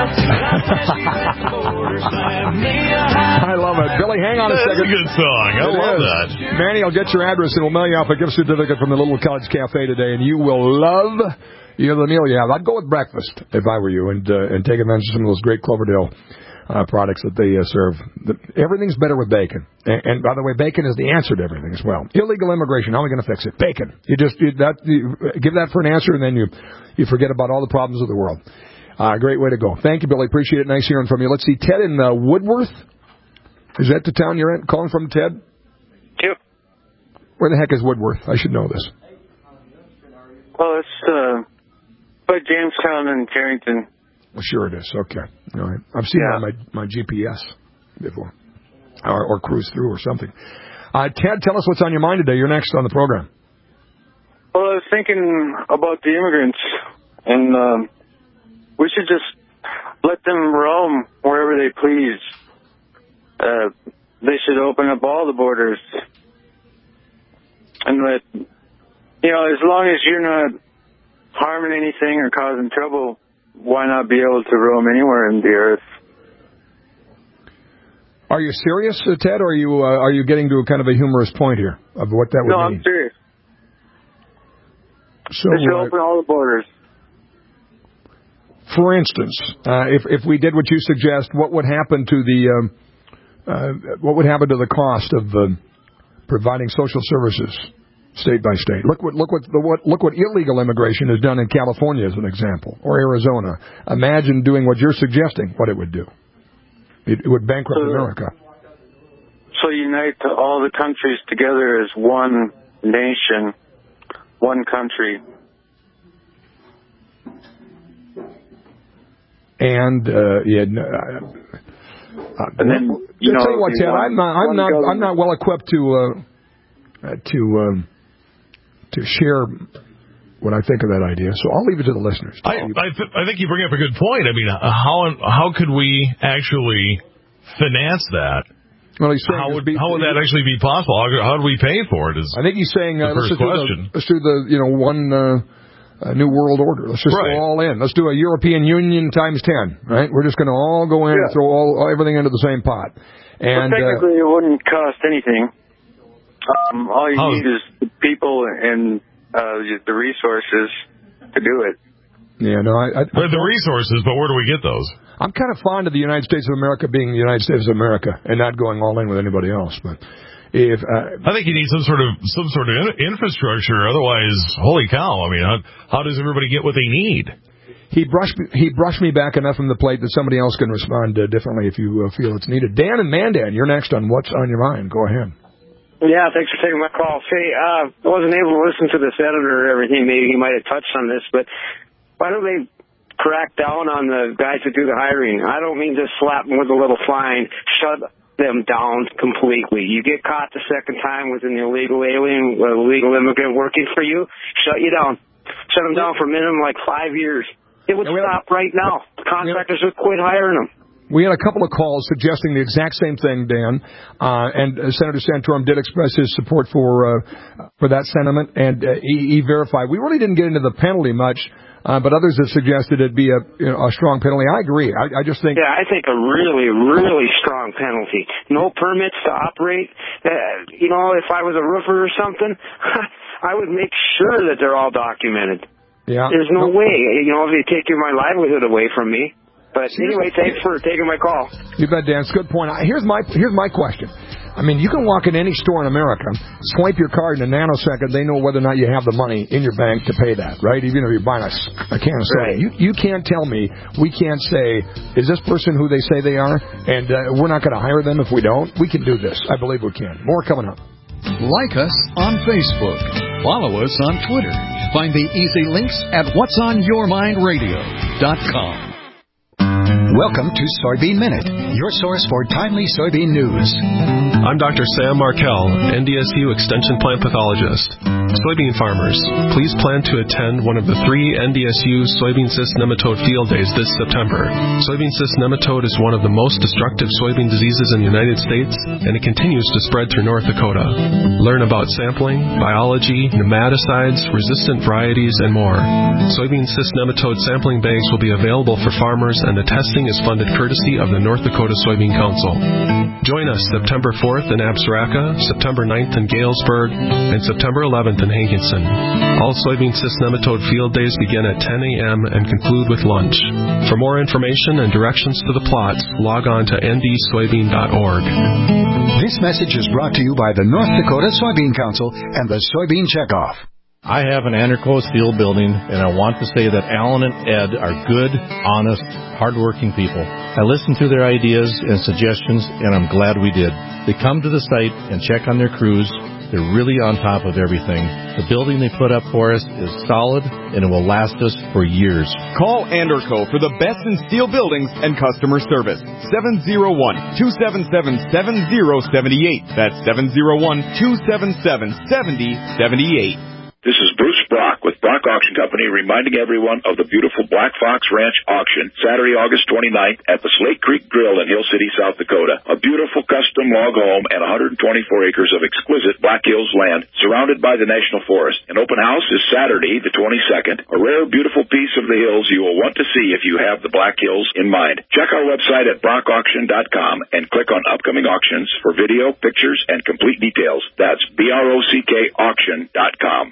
Speaker 2: I love it. Billy, hang on a
Speaker 3: That's
Speaker 2: second.
Speaker 3: a good song. I
Speaker 2: It
Speaker 3: love
Speaker 2: is.
Speaker 3: that.
Speaker 2: Manny, I'll get your address and we'll mail you off a gift certificate from the Little College Cafe today, and you will love you know, the meal you have. I'd go with breakfast if I were you, and uh, and take advantage of some of those great Cloverdale uh, products that they uh, serve. The, everything's better with bacon. And, and by the way, bacon is the answer to everything as well. Illegal immigration, how are we going to fix it? Bacon. You just you, that you, give that for an answer, and then you you forget about all the problems of the world. Uh, great way to go. Thank you, Billy. Appreciate it. Nice hearing from you. Let's see, Ted in uh, Woodworth. Is that the town you're in? Calling from, Ted?
Speaker 21: Yep.
Speaker 2: Where the heck is Woodworth? I should know this.
Speaker 21: Well, it's uh, by Jamestown and Carrington.
Speaker 2: Well, sure it is. Okay. All right. I've seen
Speaker 21: Yeah.
Speaker 2: it on my, my G P S before. Or, or cruise through or something. Uh, Ted, tell us what's on your mind today. You're next on the program.
Speaker 21: Well, I was thinking about the immigrants, and um, we should just let them roam wherever they please. Uh, they should open up all the borders. And let, you know, as long as you're not harming anything or causing trouble, why not be able to roam anywhere in the earth?
Speaker 2: Are you serious, uh, Ted, or are you uh, are you getting to a kind of a humorous point here of what that would
Speaker 21: No,
Speaker 2: mean?
Speaker 21: I'm serious.
Speaker 2: So,
Speaker 21: they should
Speaker 2: uh,
Speaker 21: open all the borders.
Speaker 2: For instance, uh, if if we did what you suggest, what would happen to the um, uh, what would happen to the cost of um, providing social services state by state? Look what look what the what look what illegal immigration has done in California as an example, or Arizona. Imagine doing what you're suggesting. What it would do? It, it would bankrupt
Speaker 21: So-
Speaker 2: America.
Speaker 21: So unite all the countries together as one nation, one country.
Speaker 2: And uh, yeah, no, uh, uh,
Speaker 21: And then, you
Speaker 2: I'll
Speaker 21: know,
Speaker 2: tell you what,
Speaker 21: the
Speaker 2: Ted,
Speaker 21: one-
Speaker 2: I'm not, I'm
Speaker 21: one
Speaker 2: not, I'm
Speaker 21: government.
Speaker 2: not well equipped to uh, uh, to um, to share what I think of that idea. So I'll leave it to the listeners.
Speaker 3: I I, th- I think you bring up a good point. I mean, uh, how how could we actually finance that?
Speaker 2: Well, he's saying
Speaker 3: how
Speaker 2: this
Speaker 3: would
Speaker 2: be-
Speaker 3: how would that actually be possible? How, how do we pay for it? Is
Speaker 2: I think he's saying uh,
Speaker 3: the
Speaker 2: let's
Speaker 3: first
Speaker 2: just do
Speaker 3: question.
Speaker 2: the, let's do the you know one uh, uh, new world order. Let's just
Speaker 3: Right.
Speaker 2: go all in. Let's do a European Union times ten. Right? We're just going to all go in and
Speaker 21: Yeah.
Speaker 2: throw all everything into the same pot. And
Speaker 21: well,
Speaker 2: uh,
Speaker 21: technically, it wouldn't cost anything. Um, all you
Speaker 2: How-
Speaker 21: need is the people and uh, the resources to do it.
Speaker 2: yeah, no, I, I,
Speaker 3: But the resources, but where do we get those?
Speaker 2: I'm kind of fond of the United States of America being the United States of America and not going all in with anybody else. But if uh,
Speaker 3: I think you need some sort of some sort of in- infrastructure. Otherwise, holy cow! I mean, how, how does everybody get what they need?
Speaker 2: he brushed he brushed me back enough from the plate that somebody else can respond uh, differently if you uh, feel it's needed. Dan and Mandan, you're next on What's on Your Mind. Go ahead.
Speaker 22: Yeah, thanks for taking my call. Say, uh, I wasn't able to listen to the senator or everything. Maybe he might have touched on this, but why don't they crack down on the guys that do the hiring? I don't mean just slap them with a little fine. Shut them down completely. You get caught the second time with an illegal alien, a illegal immigrant working for you, shut you down. Shut them down for minimum like five years. It would stop right now. The contractors would quit hiring them.
Speaker 2: We had a couple of calls suggesting the exact same thing, Dan, uh, and uh, Senator Santorum did express his support for uh, for that sentiment, and uh, he, he verified. We really didn't get into the penalty much, uh, but others have suggested it'd be a, you know, a strong penalty. I agree. I, I just think.
Speaker 22: Yeah, I think a really, really strong penalty. No permits to operate. Uh, you know, if I was a roofer or something, I would make sure that they're all documented.
Speaker 2: Yeah.
Speaker 22: There's no way, you know, if you take my livelihood away from me. But anyway, thanks for taking my call.
Speaker 2: You bet, Dan. It's a good point. I- Here's my here's my question. I mean, you can walk in any store in America, swipe your card in a nanosecond. They know whether or not you have the money in your bank to pay that, right? Even if you're buying a, s- a can of soda.
Speaker 22: Right.
Speaker 2: You, you can't tell me, we can't say, is this person who they say they are? And uh, we're not going to hire them if we don't. We can do this. I believe we can. More coming up.
Speaker 6: Like us on Facebook. Follow us on Twitter. Find the easy links at whats on your mind radio dot com.
Speaker 23: Welcome to Soybean Minute, your source for timely soybean news.
Speaker 24: I'm Doctor Sam Markell, N D S U Extension Plant Pathologist.
Speaker 1: Soybean farmers, please plan to attend one of the three N D S U soybean cyst nematode field days this September. Soybean cyst nematode is one of the most destructive soybean diseases in the United States, and it continues to spread through North Dakota. Learn about sampling, biology, nematicides, resistant varieties, and more. Soybean cyst nematode sampling bags will be available for farmers, and the testing is funded courtesy of the North Dakota Soybean Council. Join us September fourth in Absaraka, September ninth in Galesburg, and September eleventh in Hankinson. All soybean cyst nematode field days begin at ten a.m. and conclude with lunch. For more information and directions to the plots, log on to n d soybean dot org.
Speaker 23: This message is brought to you by the North Dakota Soybean Council and the Soybean Checkoff.
Speaker 4: I have an Anderco steel building, and I want to say that Alan and Ed are good, honest, hardworking people. I listened to their ideas and suggestions, and I'm glad we did. They come to the site and check on their crews. They're really on top of everything. The building they put up for us is solid, and it will last us for years.
Speaker 8: Call Anderco for the best in steel buildings and customer service. seven oh one, two seven seven, seven oh seven eight. That's seven oh one, two seven seven, seven oh seven eight.
Speaker 7: This is Bruce Brock with Brock Auction Company reminding everyone of the beautiful Black Fox Ranch auction Saturday, August twenty-ninth at the Slate Creek Grill in Hill City, South Dakota. A beautiful custom log home and one hundred twenty-four acres of exquisite Black Hills land surrounded by the National Forest. An open house is Saturday, the twenty-second. A rare, beautiful piece of the hills you will want to see if you have the Black Hills in mind. Check our website at brock auction dot com and click on upcoming auctions for video, pictures, and complete details. That's B R O C K auction dot com.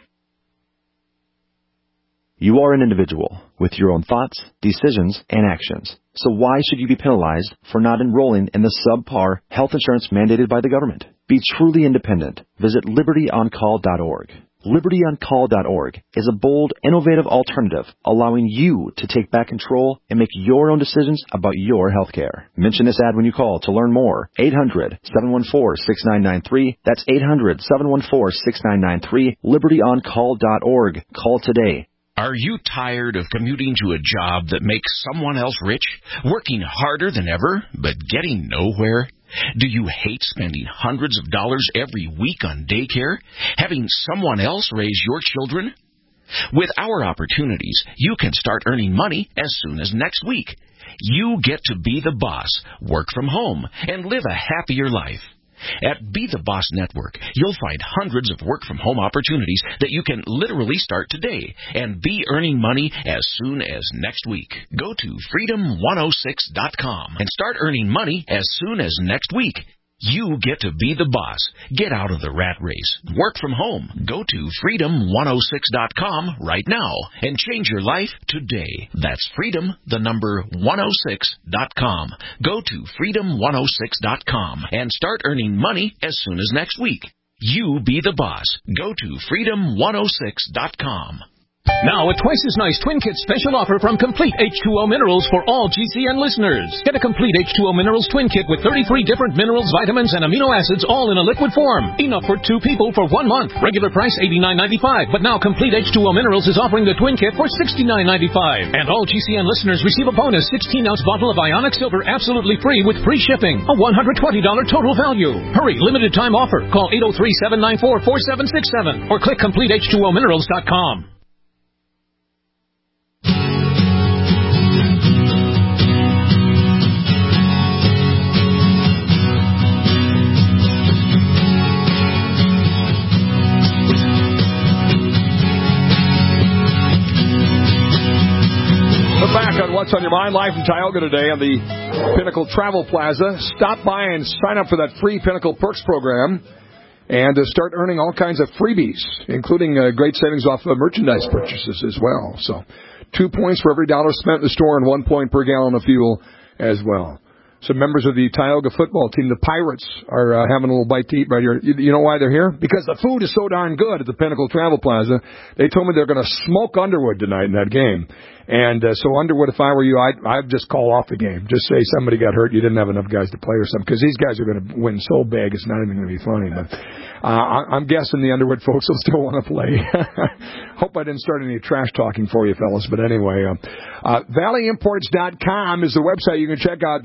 Speaker 5: You are an individual with your own thoughts, decisions, and actions. So why should you be penalized for not enrolling in the subpar health insurance mandated by the government? Be truly independent. Visit liberty on call dot org. liberty on call dot org is a bold, innovative alternative allowing you to take back control and make your own decisions about your health care. Mention this ad when you call to learn more. eight hundred, seven one four, six nine nine three. That's eight hundred, seven one four, six nine nine three. liberty on call dot org. Call today.
Speaker 24: Are you tired of commuting to a job that makes someone else rich, working harder than ever, but getting nowhere? Do you hate spending hundreds of dollars every week on daycare, having someone else raise your children? With our opportunities, you can start earning money as soon as next week. You get to be the boss, work from home, and live a happier life. At Be the Boss Network, you'll find hundreds of work-from-home opportunities that you can literally start today and be earning money as soon as next week. Go to freedom one oh six dot com and start earning money as soon as next week. You get to be the boss. Get out of the rat race. Work from home. Go to freedom one oh six dot com right now and change your life today. That's freedom, the number one oh six dot com. Go to freedom one oh six dot com and start earning money as soon as next week. You be the boss. Go to freedom one oh six dot com.
Speaker 25: Now, a Twice as Nice Twin Kit special offer from Complete H two O Minerals for all G C N listeners. Get a Complete H two O Minerals Twin Kit with thirty-three different minerals, vitamins, and amino acids all in a liquid form. Enough for two people for one month. Regular price eighty-nine ninety-five, but now Complete H two O Minerals is offering the Twin Kit for sixty-nine ninety-five. And all G C N listeners receive a bonus sixteen ounce bottle of Ionic Silver absolutely free with free shipping. A one hundred twenty dollars total value. Hurry, limited time offer. Call eight oh three, seven nine four, four seven six seven or click complete h two o minerals dot com.
Speaker 2: Back on What's on Your Mind, live from Tioga today on the Pinnacle Travel Plaza. Stop by and sign up for that free Pinnacle Perks program and uh, start earning all kinds of freebies, including uh, great savings off of merchandise purchases as well. So two points for every dollar spent in the store and one point per gallon of fuel as well. Some members of the Tioga football team, the Pirates, are uh, having a little bite to eat right here. You, you know why they're here? Because the food is so darn good at the Pinnacle Travel Plaza. They told me they're going to smoke Underwood tonight in that game. And uh, so Underwood, if I were you, I'd, I'd just call off the game. Just say somebody got hurt, you didn't have enough guys to play or something. Because these guys are going to win so big, it's not even going to be funny. But uh, I, I'm guessing the Underwood folks will still want to play. Hope I didn't start any trash talking for you fellas. But anyway, uh, uh, valley imports dot com is the website you can check out. That uh,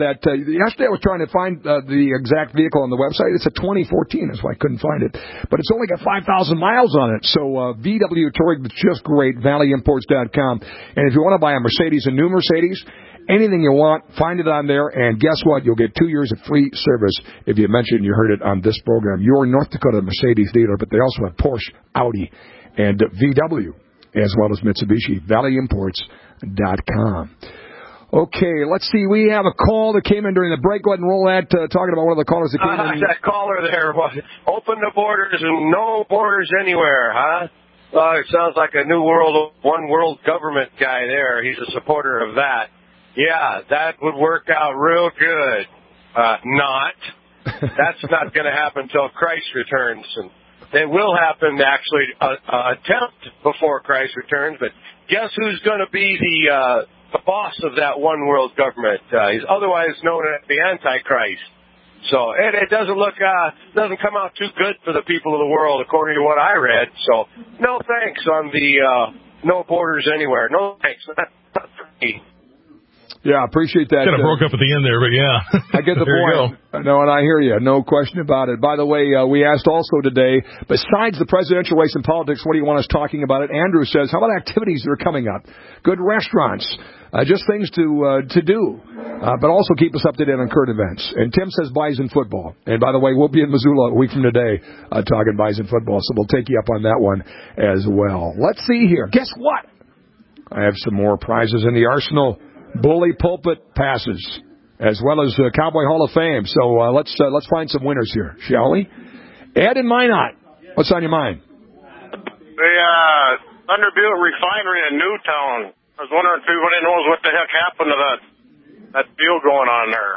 Speaker 2: yesterday I was trying to find uh, the exact vehicle on the website. It's a twenty fourteen. That's why I couldn't find it. But it's only got five thousand miles on it. So uh, V W Touring is just great, valley imports dot com. And if you want to buy a Mercedes, a new Mercedes, anything you want, find it on there. And guess what? You'll get two years of free service if you mention you heard it on this program. Your North Dakota Mercedes dealer, but they also have Porsche, Audi, and V W, as well as Mitsubishi. valley imports dot com. Okay, let's see. We have a call that came in during the break. Go ahead and roll that, uh, talking about one of the callers that came
Speaker 18: uh,
Speaker 2: in.
Speaker 18: That caller there, open the borders and no borders anywhere, huh? Well, it sounds like a new world, one world government guy there. He's a supporter of that. Yeah, that would work out real good. Uh, not. That's not going to happen until Christ returns. And it will happen, actually, a, a attempt before Christ returns. But guess who's going to be the... Uh, the boss of that one world government. Uh, he's otherwise known as the Antichrist. So it, it doesn't look, uh, doesn't come out too good for the people of the world, according to what I read. So no thanks on the uh, no borders anywhere. No thanks. Not for me.
Speaker 2: Yeah, appreciate that.
Speaker 3: Kind of broke up at the end there, but yeah.
Speaker 2: I get the
Speaker 3: there
Speaker 2: point. No, and I hear you. No question about it. By the way, uh, we asked also today, besides the presidential race and politics, what do you want us talking about it? Andrew says, how about activities that are coming up? Good restaurants. Uh, just things to uh, to do, uh, but also keep us up to date on current events. And Tim says Bison football. And by the way, we'll be in Missoula a week from today uh, talking Bison football, so we'll take you up on that one as well. Let's see here. Guess what? I have some more prizes in the arsenal. Bully Pulpit passes, as well as uh, Cowboy Hall of Fame. So uh, let's uh, let's find some winners here, shall we? Ed in Minot, what's on your mind?
Speaker 10: The uh, Thunderbolt Refinery in Newtown. I was wondering if anybody knows what the heck happened to that that deal going on there.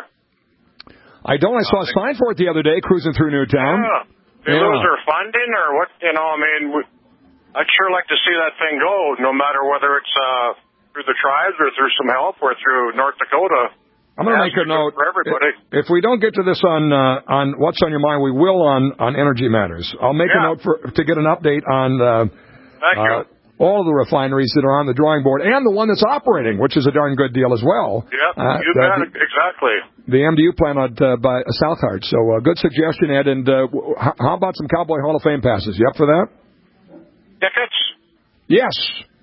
Speaker 2: I don't. I saw a sign for it the other day, cruising through Newtown.
Speaker 10: Yeah. They
Speaker 2: yeah.
Speaker 10: lose their funding or what? You know, I mean, we, I'd sure like to see that thing go, no matter whether it's uh, through the tribes or through some help or through North Dakota.
Speaker 2: I'm going to make a note.
Speaker 10: For everybody.
Speaker 2: If, if we don't get to this on uh, on What's on Your Mind, we will on, on Energy Matters. I'll make
Speaker 10: yeah.
Speaker 2: a note for to get an update on uh,
Speaker 10: Thank
Speaker 2: uh,
Speaker 10: you.
Speaker 2: all of the refineries that are on the drawing board and the one that's operating, which is a darn good deal as well.
Speaker 10: Yeah,
Speaker 2: uh,
Speaker 10: you
Speaker 2: the,
Speaker 10: bet. Exactly.
Speaker 2: The M D U plant at, uh, by Southard. So uh, good suggestion, Ed. And uh, how, how about some Cowboy Hall of Fame passes? You up for that?
Speaker 10: Tickets?
Speaker 2: Yes.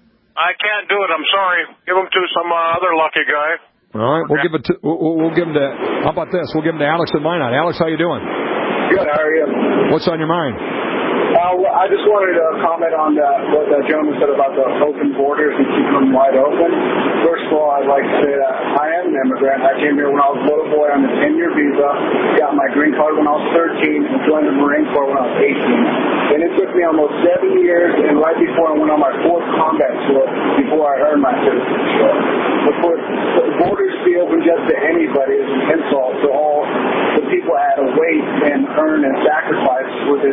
Speaker 10: I can't do it. I'm sorry. Give them to some uh, other lucky guy.
Speaker 2: All right, we'll give it. To, we'll, we'll give them to. How about this? We'll give them to Alex in Minot. Alex, how you doing?
Speaker 11: Good. How are you?
Speaker 2: What's on your mind?
Speaker 11: Uh, well, I just wanted to comment on that, what that gentleman said about the open borders and keeping them wide open. First of all, I'd like to say that I am an immigrant. I came here when I was a little boy on a ten-year visa, got my green card when I was thirteen, and joined the Marine Corps when I was eighteen. And it took me almost seven years, and right before I went on my fourth combat tour, before I earned my citizenship. But for the borders to be open just to anybody is an insult to all the people that had to wait and earn and sacrifice for this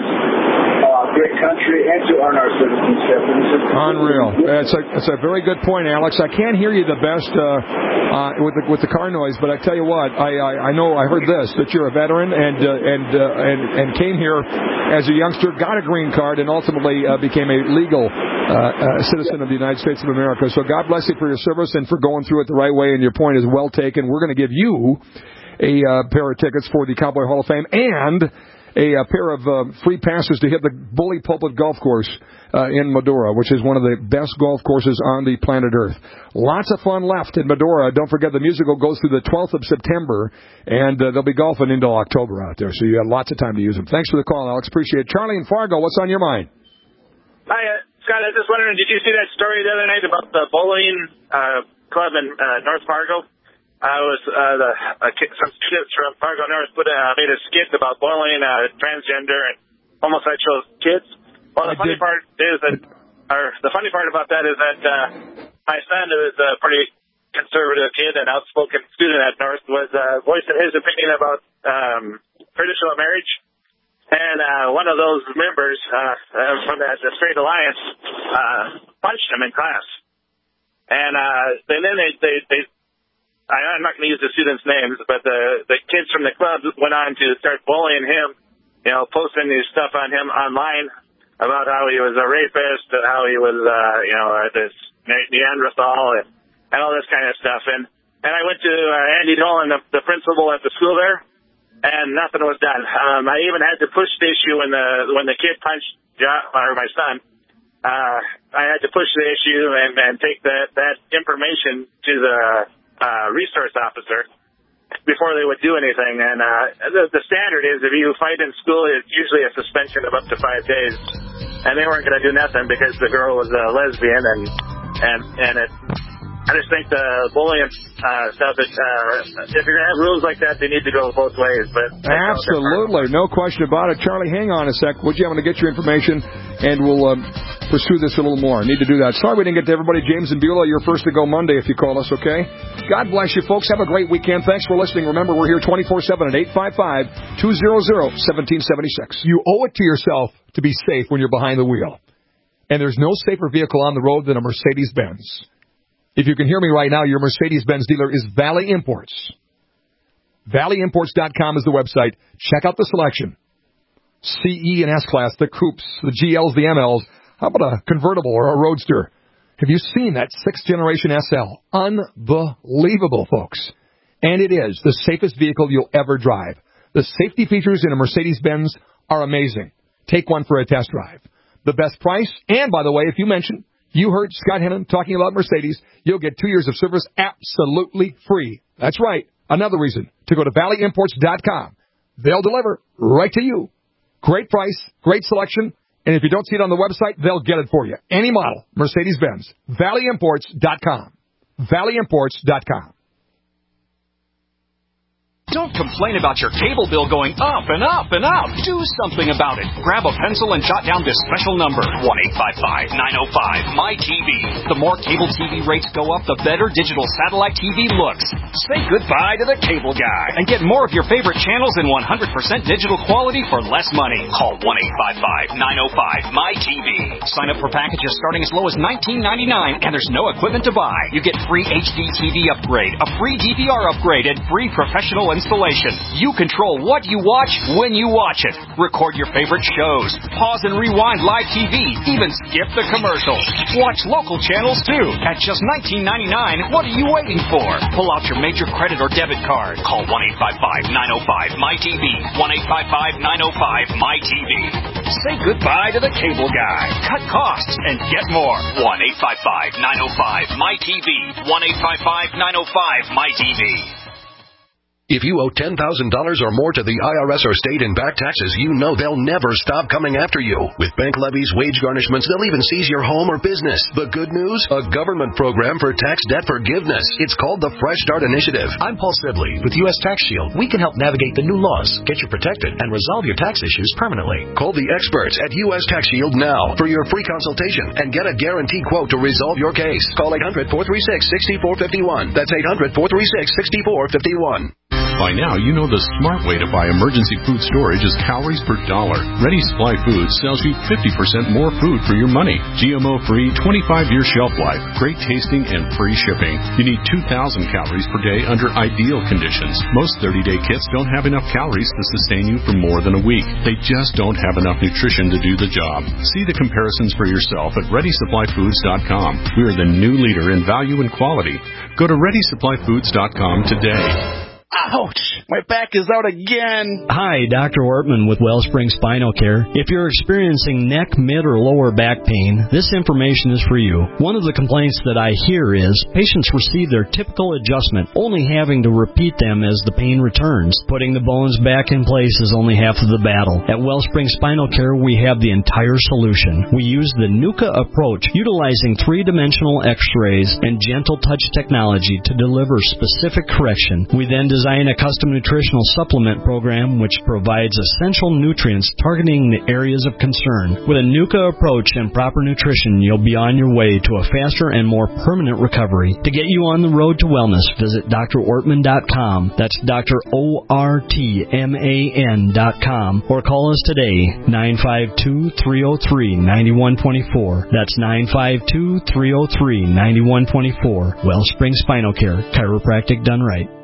Speaker 11: uh, great country and to earn our citizenship.
Speaker 2: Unreal. It's a, it's a very good point, Alex. I can't hear you the best uh, uh, with the with the car noise, but I tell you what, I, I, I know I heard this, that you're a veteran and uh, and, uh, and and came here as a youngster, got a green card, and ultimately uh, became a legal uh, uh, citizen of the United States of America. So God bless you for your service and for going through it the right way, and your point is well taken. We're going to give you a uh, pair of tickets for the Cowboy Hall of Fame and a, a pair of uh, free passes to hit the Bully Pulpit Golf Course uh, in Medora, which is one of the best golf courses on the planet Earth. Lots of fun left in Medora. Don't forget the musical goes through the twelfth of September, and uh, they'll be golfing into October out there, so you have lots of time to use them. Thanks for the call, Alex. Appreciate it. Charlie in Fargo, what's on your mind?
Speaker 12: Hi, uh, Scott. I was just wondering, did you see that story the other night about the bowling uh, club in uh, North Fargo? I was uh, the uh, some kids from Fargo North put uh, made a skit about bowling, uh, transgender, and homosexual kids. Well, the I funny did. part is that, or the funny part about that is that uh, my son, who is a pretty conservative kid and outspoken student at North, was uh, voicing his opinion about um, traditional marriage. And uh, one of those members uh, uh, from the, the Straight Alliance uh, punched him in class. And, uh, and then they, they, they I, I'm not going to use the students' names, but the, the kids from the club went on to start bullying him, you know, posting his stuff on him online about how he was a rapist and how he was, uh, you know, this Neanderthal and, and all this kind of stuff. And, and I went to uh, Andy Dolan, the, the principal at the school there, and nothing was done. Um, I even had to push the issue when the when the kid punched John, or my son. Uh, I had to push the issue and, and take that, that information to the uh, resource officer before they would do anything. And uh, the, the standard is if you fight in school, it's usually a suspension of up to five days. And they weren't going to do nothing because the girl was a lesbian, and and and it. I just think the bullying uh, stuff, is, uh, if you're going to have rules like that, they need to go both ways. But
Speaker 2: Absolutely. No question about it. Charlie, hang on a sec. Would you? I'm going to get your information, and we'll um, pursue this a little more. Need to do that. Sorry we didn't get to everybody. James and Beulah, you're first to go Monday if you call us, okay? God bless you, folks. Have a great weekend. Thanks for listening. Remember, we're here twenty-four seven at eight five five, two hundred, one seven seven six. You owe it to yourself to be safe when you're behind the wheel. And there's no safer vehicle on the road than a Mercedes-Benz. If you can hear me right now, your Mercedes-Benz dealer is Valley Imports. Valley Imports dot com is the website. Check out the selection. C E and S-Class, the coupes, the G Ls, the M Ls. How about a convertible or a roadster? Have you seen that sixth generation S L? Unbelievable, folks. And it is the safest vehicle you'll ever drive. The safety features in a Mercedes-Benz are amazing. Take one for a test drive. The best price, and by the way, if you mention you heard Scott Hennon talking about Mercedes, you'll get two years of service absolutely free. That's right. Another reason to go to Valley Imports dot com. They'll deliver right to you. Great price, great selection, and if you don't see it on the website, they'll get it for you. Any model, Mercedes-Benz. Valley Imports dot com. Valley Imports dot com.
Speaker 9: Don't complain about your cable bill going up and up and up. Do something about it. Grab a pencil and jot down this special number, one eight five five, nine oh five, M Y T V. The more cable T V rates go up, the better digital satellite T V looks. Say goodbye to the cable guy and get more of your favorite channels in one hundred percent digital quality for less money. Call one eight five five, nine oh five, M Y T V. Sign up for packages starting as low as nineteen ninety-nine, and there's no equipment to buy. You get free H D T V upgrade, a free D V R upgrade, and free professional installation. You control what you watch when you watch it. Record your favorite shows. Pause and rewind live T V. Even skip the commercials. Watch local channels too. At just nineteen ninety-nine, what are you waiting for? Pull out your major credit or debit card. Call one eight five five, nine oh five, M Y T V. one eight five five, nine oh five, M Y T V. Say goodbye to the cable guy. Cut costs and get more. one eight five five, nine oh five, M Y T V. one eight five five, nine oh five, M Y T V.
Speaker 13: If you owe ten thousand dollars or more to the I R S or state in back taxes, you know they'll never stop coming after you. With bank levies, wage garnishments, they'll even seize your home or business. The good news? A government program for tax debt forgiveness. It's called the Fresh Start Initiative.
Speaker 14: I'm Paul Sibley with U S Tax Shield. We can help navigate the new laws, get you protected, and resolve your tax issues permanently.
Speaker 13: Call the experts at U S Tax Shield now for your free consultation and get a guaranteed quote to resolve your case. Call eight hundred, four three six, six four five one. That's eight hundred, four three six, six four five one.
Speaker 15: By now, you know the smart way to buy emergency food storage is calories per dollar. Ready Supply Foods sells you fifty percent more food for your money. G M O-free, twenty-five year shelf life, great tasting, and free shipping. You need two thousand calories per day under ideal conditions. Most thirty day kits don't have enough calories to sustain you for more than a week. They just don't have enough nutrition to do the job. See the comparisons for yourself at ready supply foods dot com. We are the new leader in value and quality. Go to ready supply foods dot com today.
Speaker 16: Ouch! My back is out again.
Speaker 26: Hi, Doctor Ortman with Wellspring Spinal Care. If you're experiencing neck, mid, or lower back pain, this information is for you. One of the complaints that I hear is patients receive their typical adjustment, only having to repeat them as the pain returns. Putting the bones back in place is only half of the battle. At Wellspring Spinal Care, we have the entire solution. We use the NUCA approach, utilizing three-dimensional x-rays and gentle touch technology to deliver specific correction. We then design a custom nutritional supplement program which provides essential nutrients targeting the areas of concern. With a NUCA approach and proper nutrition, you'll be on your way to a faster and more permanent recovery. To get you on the road to wellness, visit D R ortman dot com. That's D R O R T M A N dot com. Or call us today, nine five two, three oh three, nine one two four. That's nine five two, three oh three, nine one two four. Wellspring Spinal Care, chiropractic done right.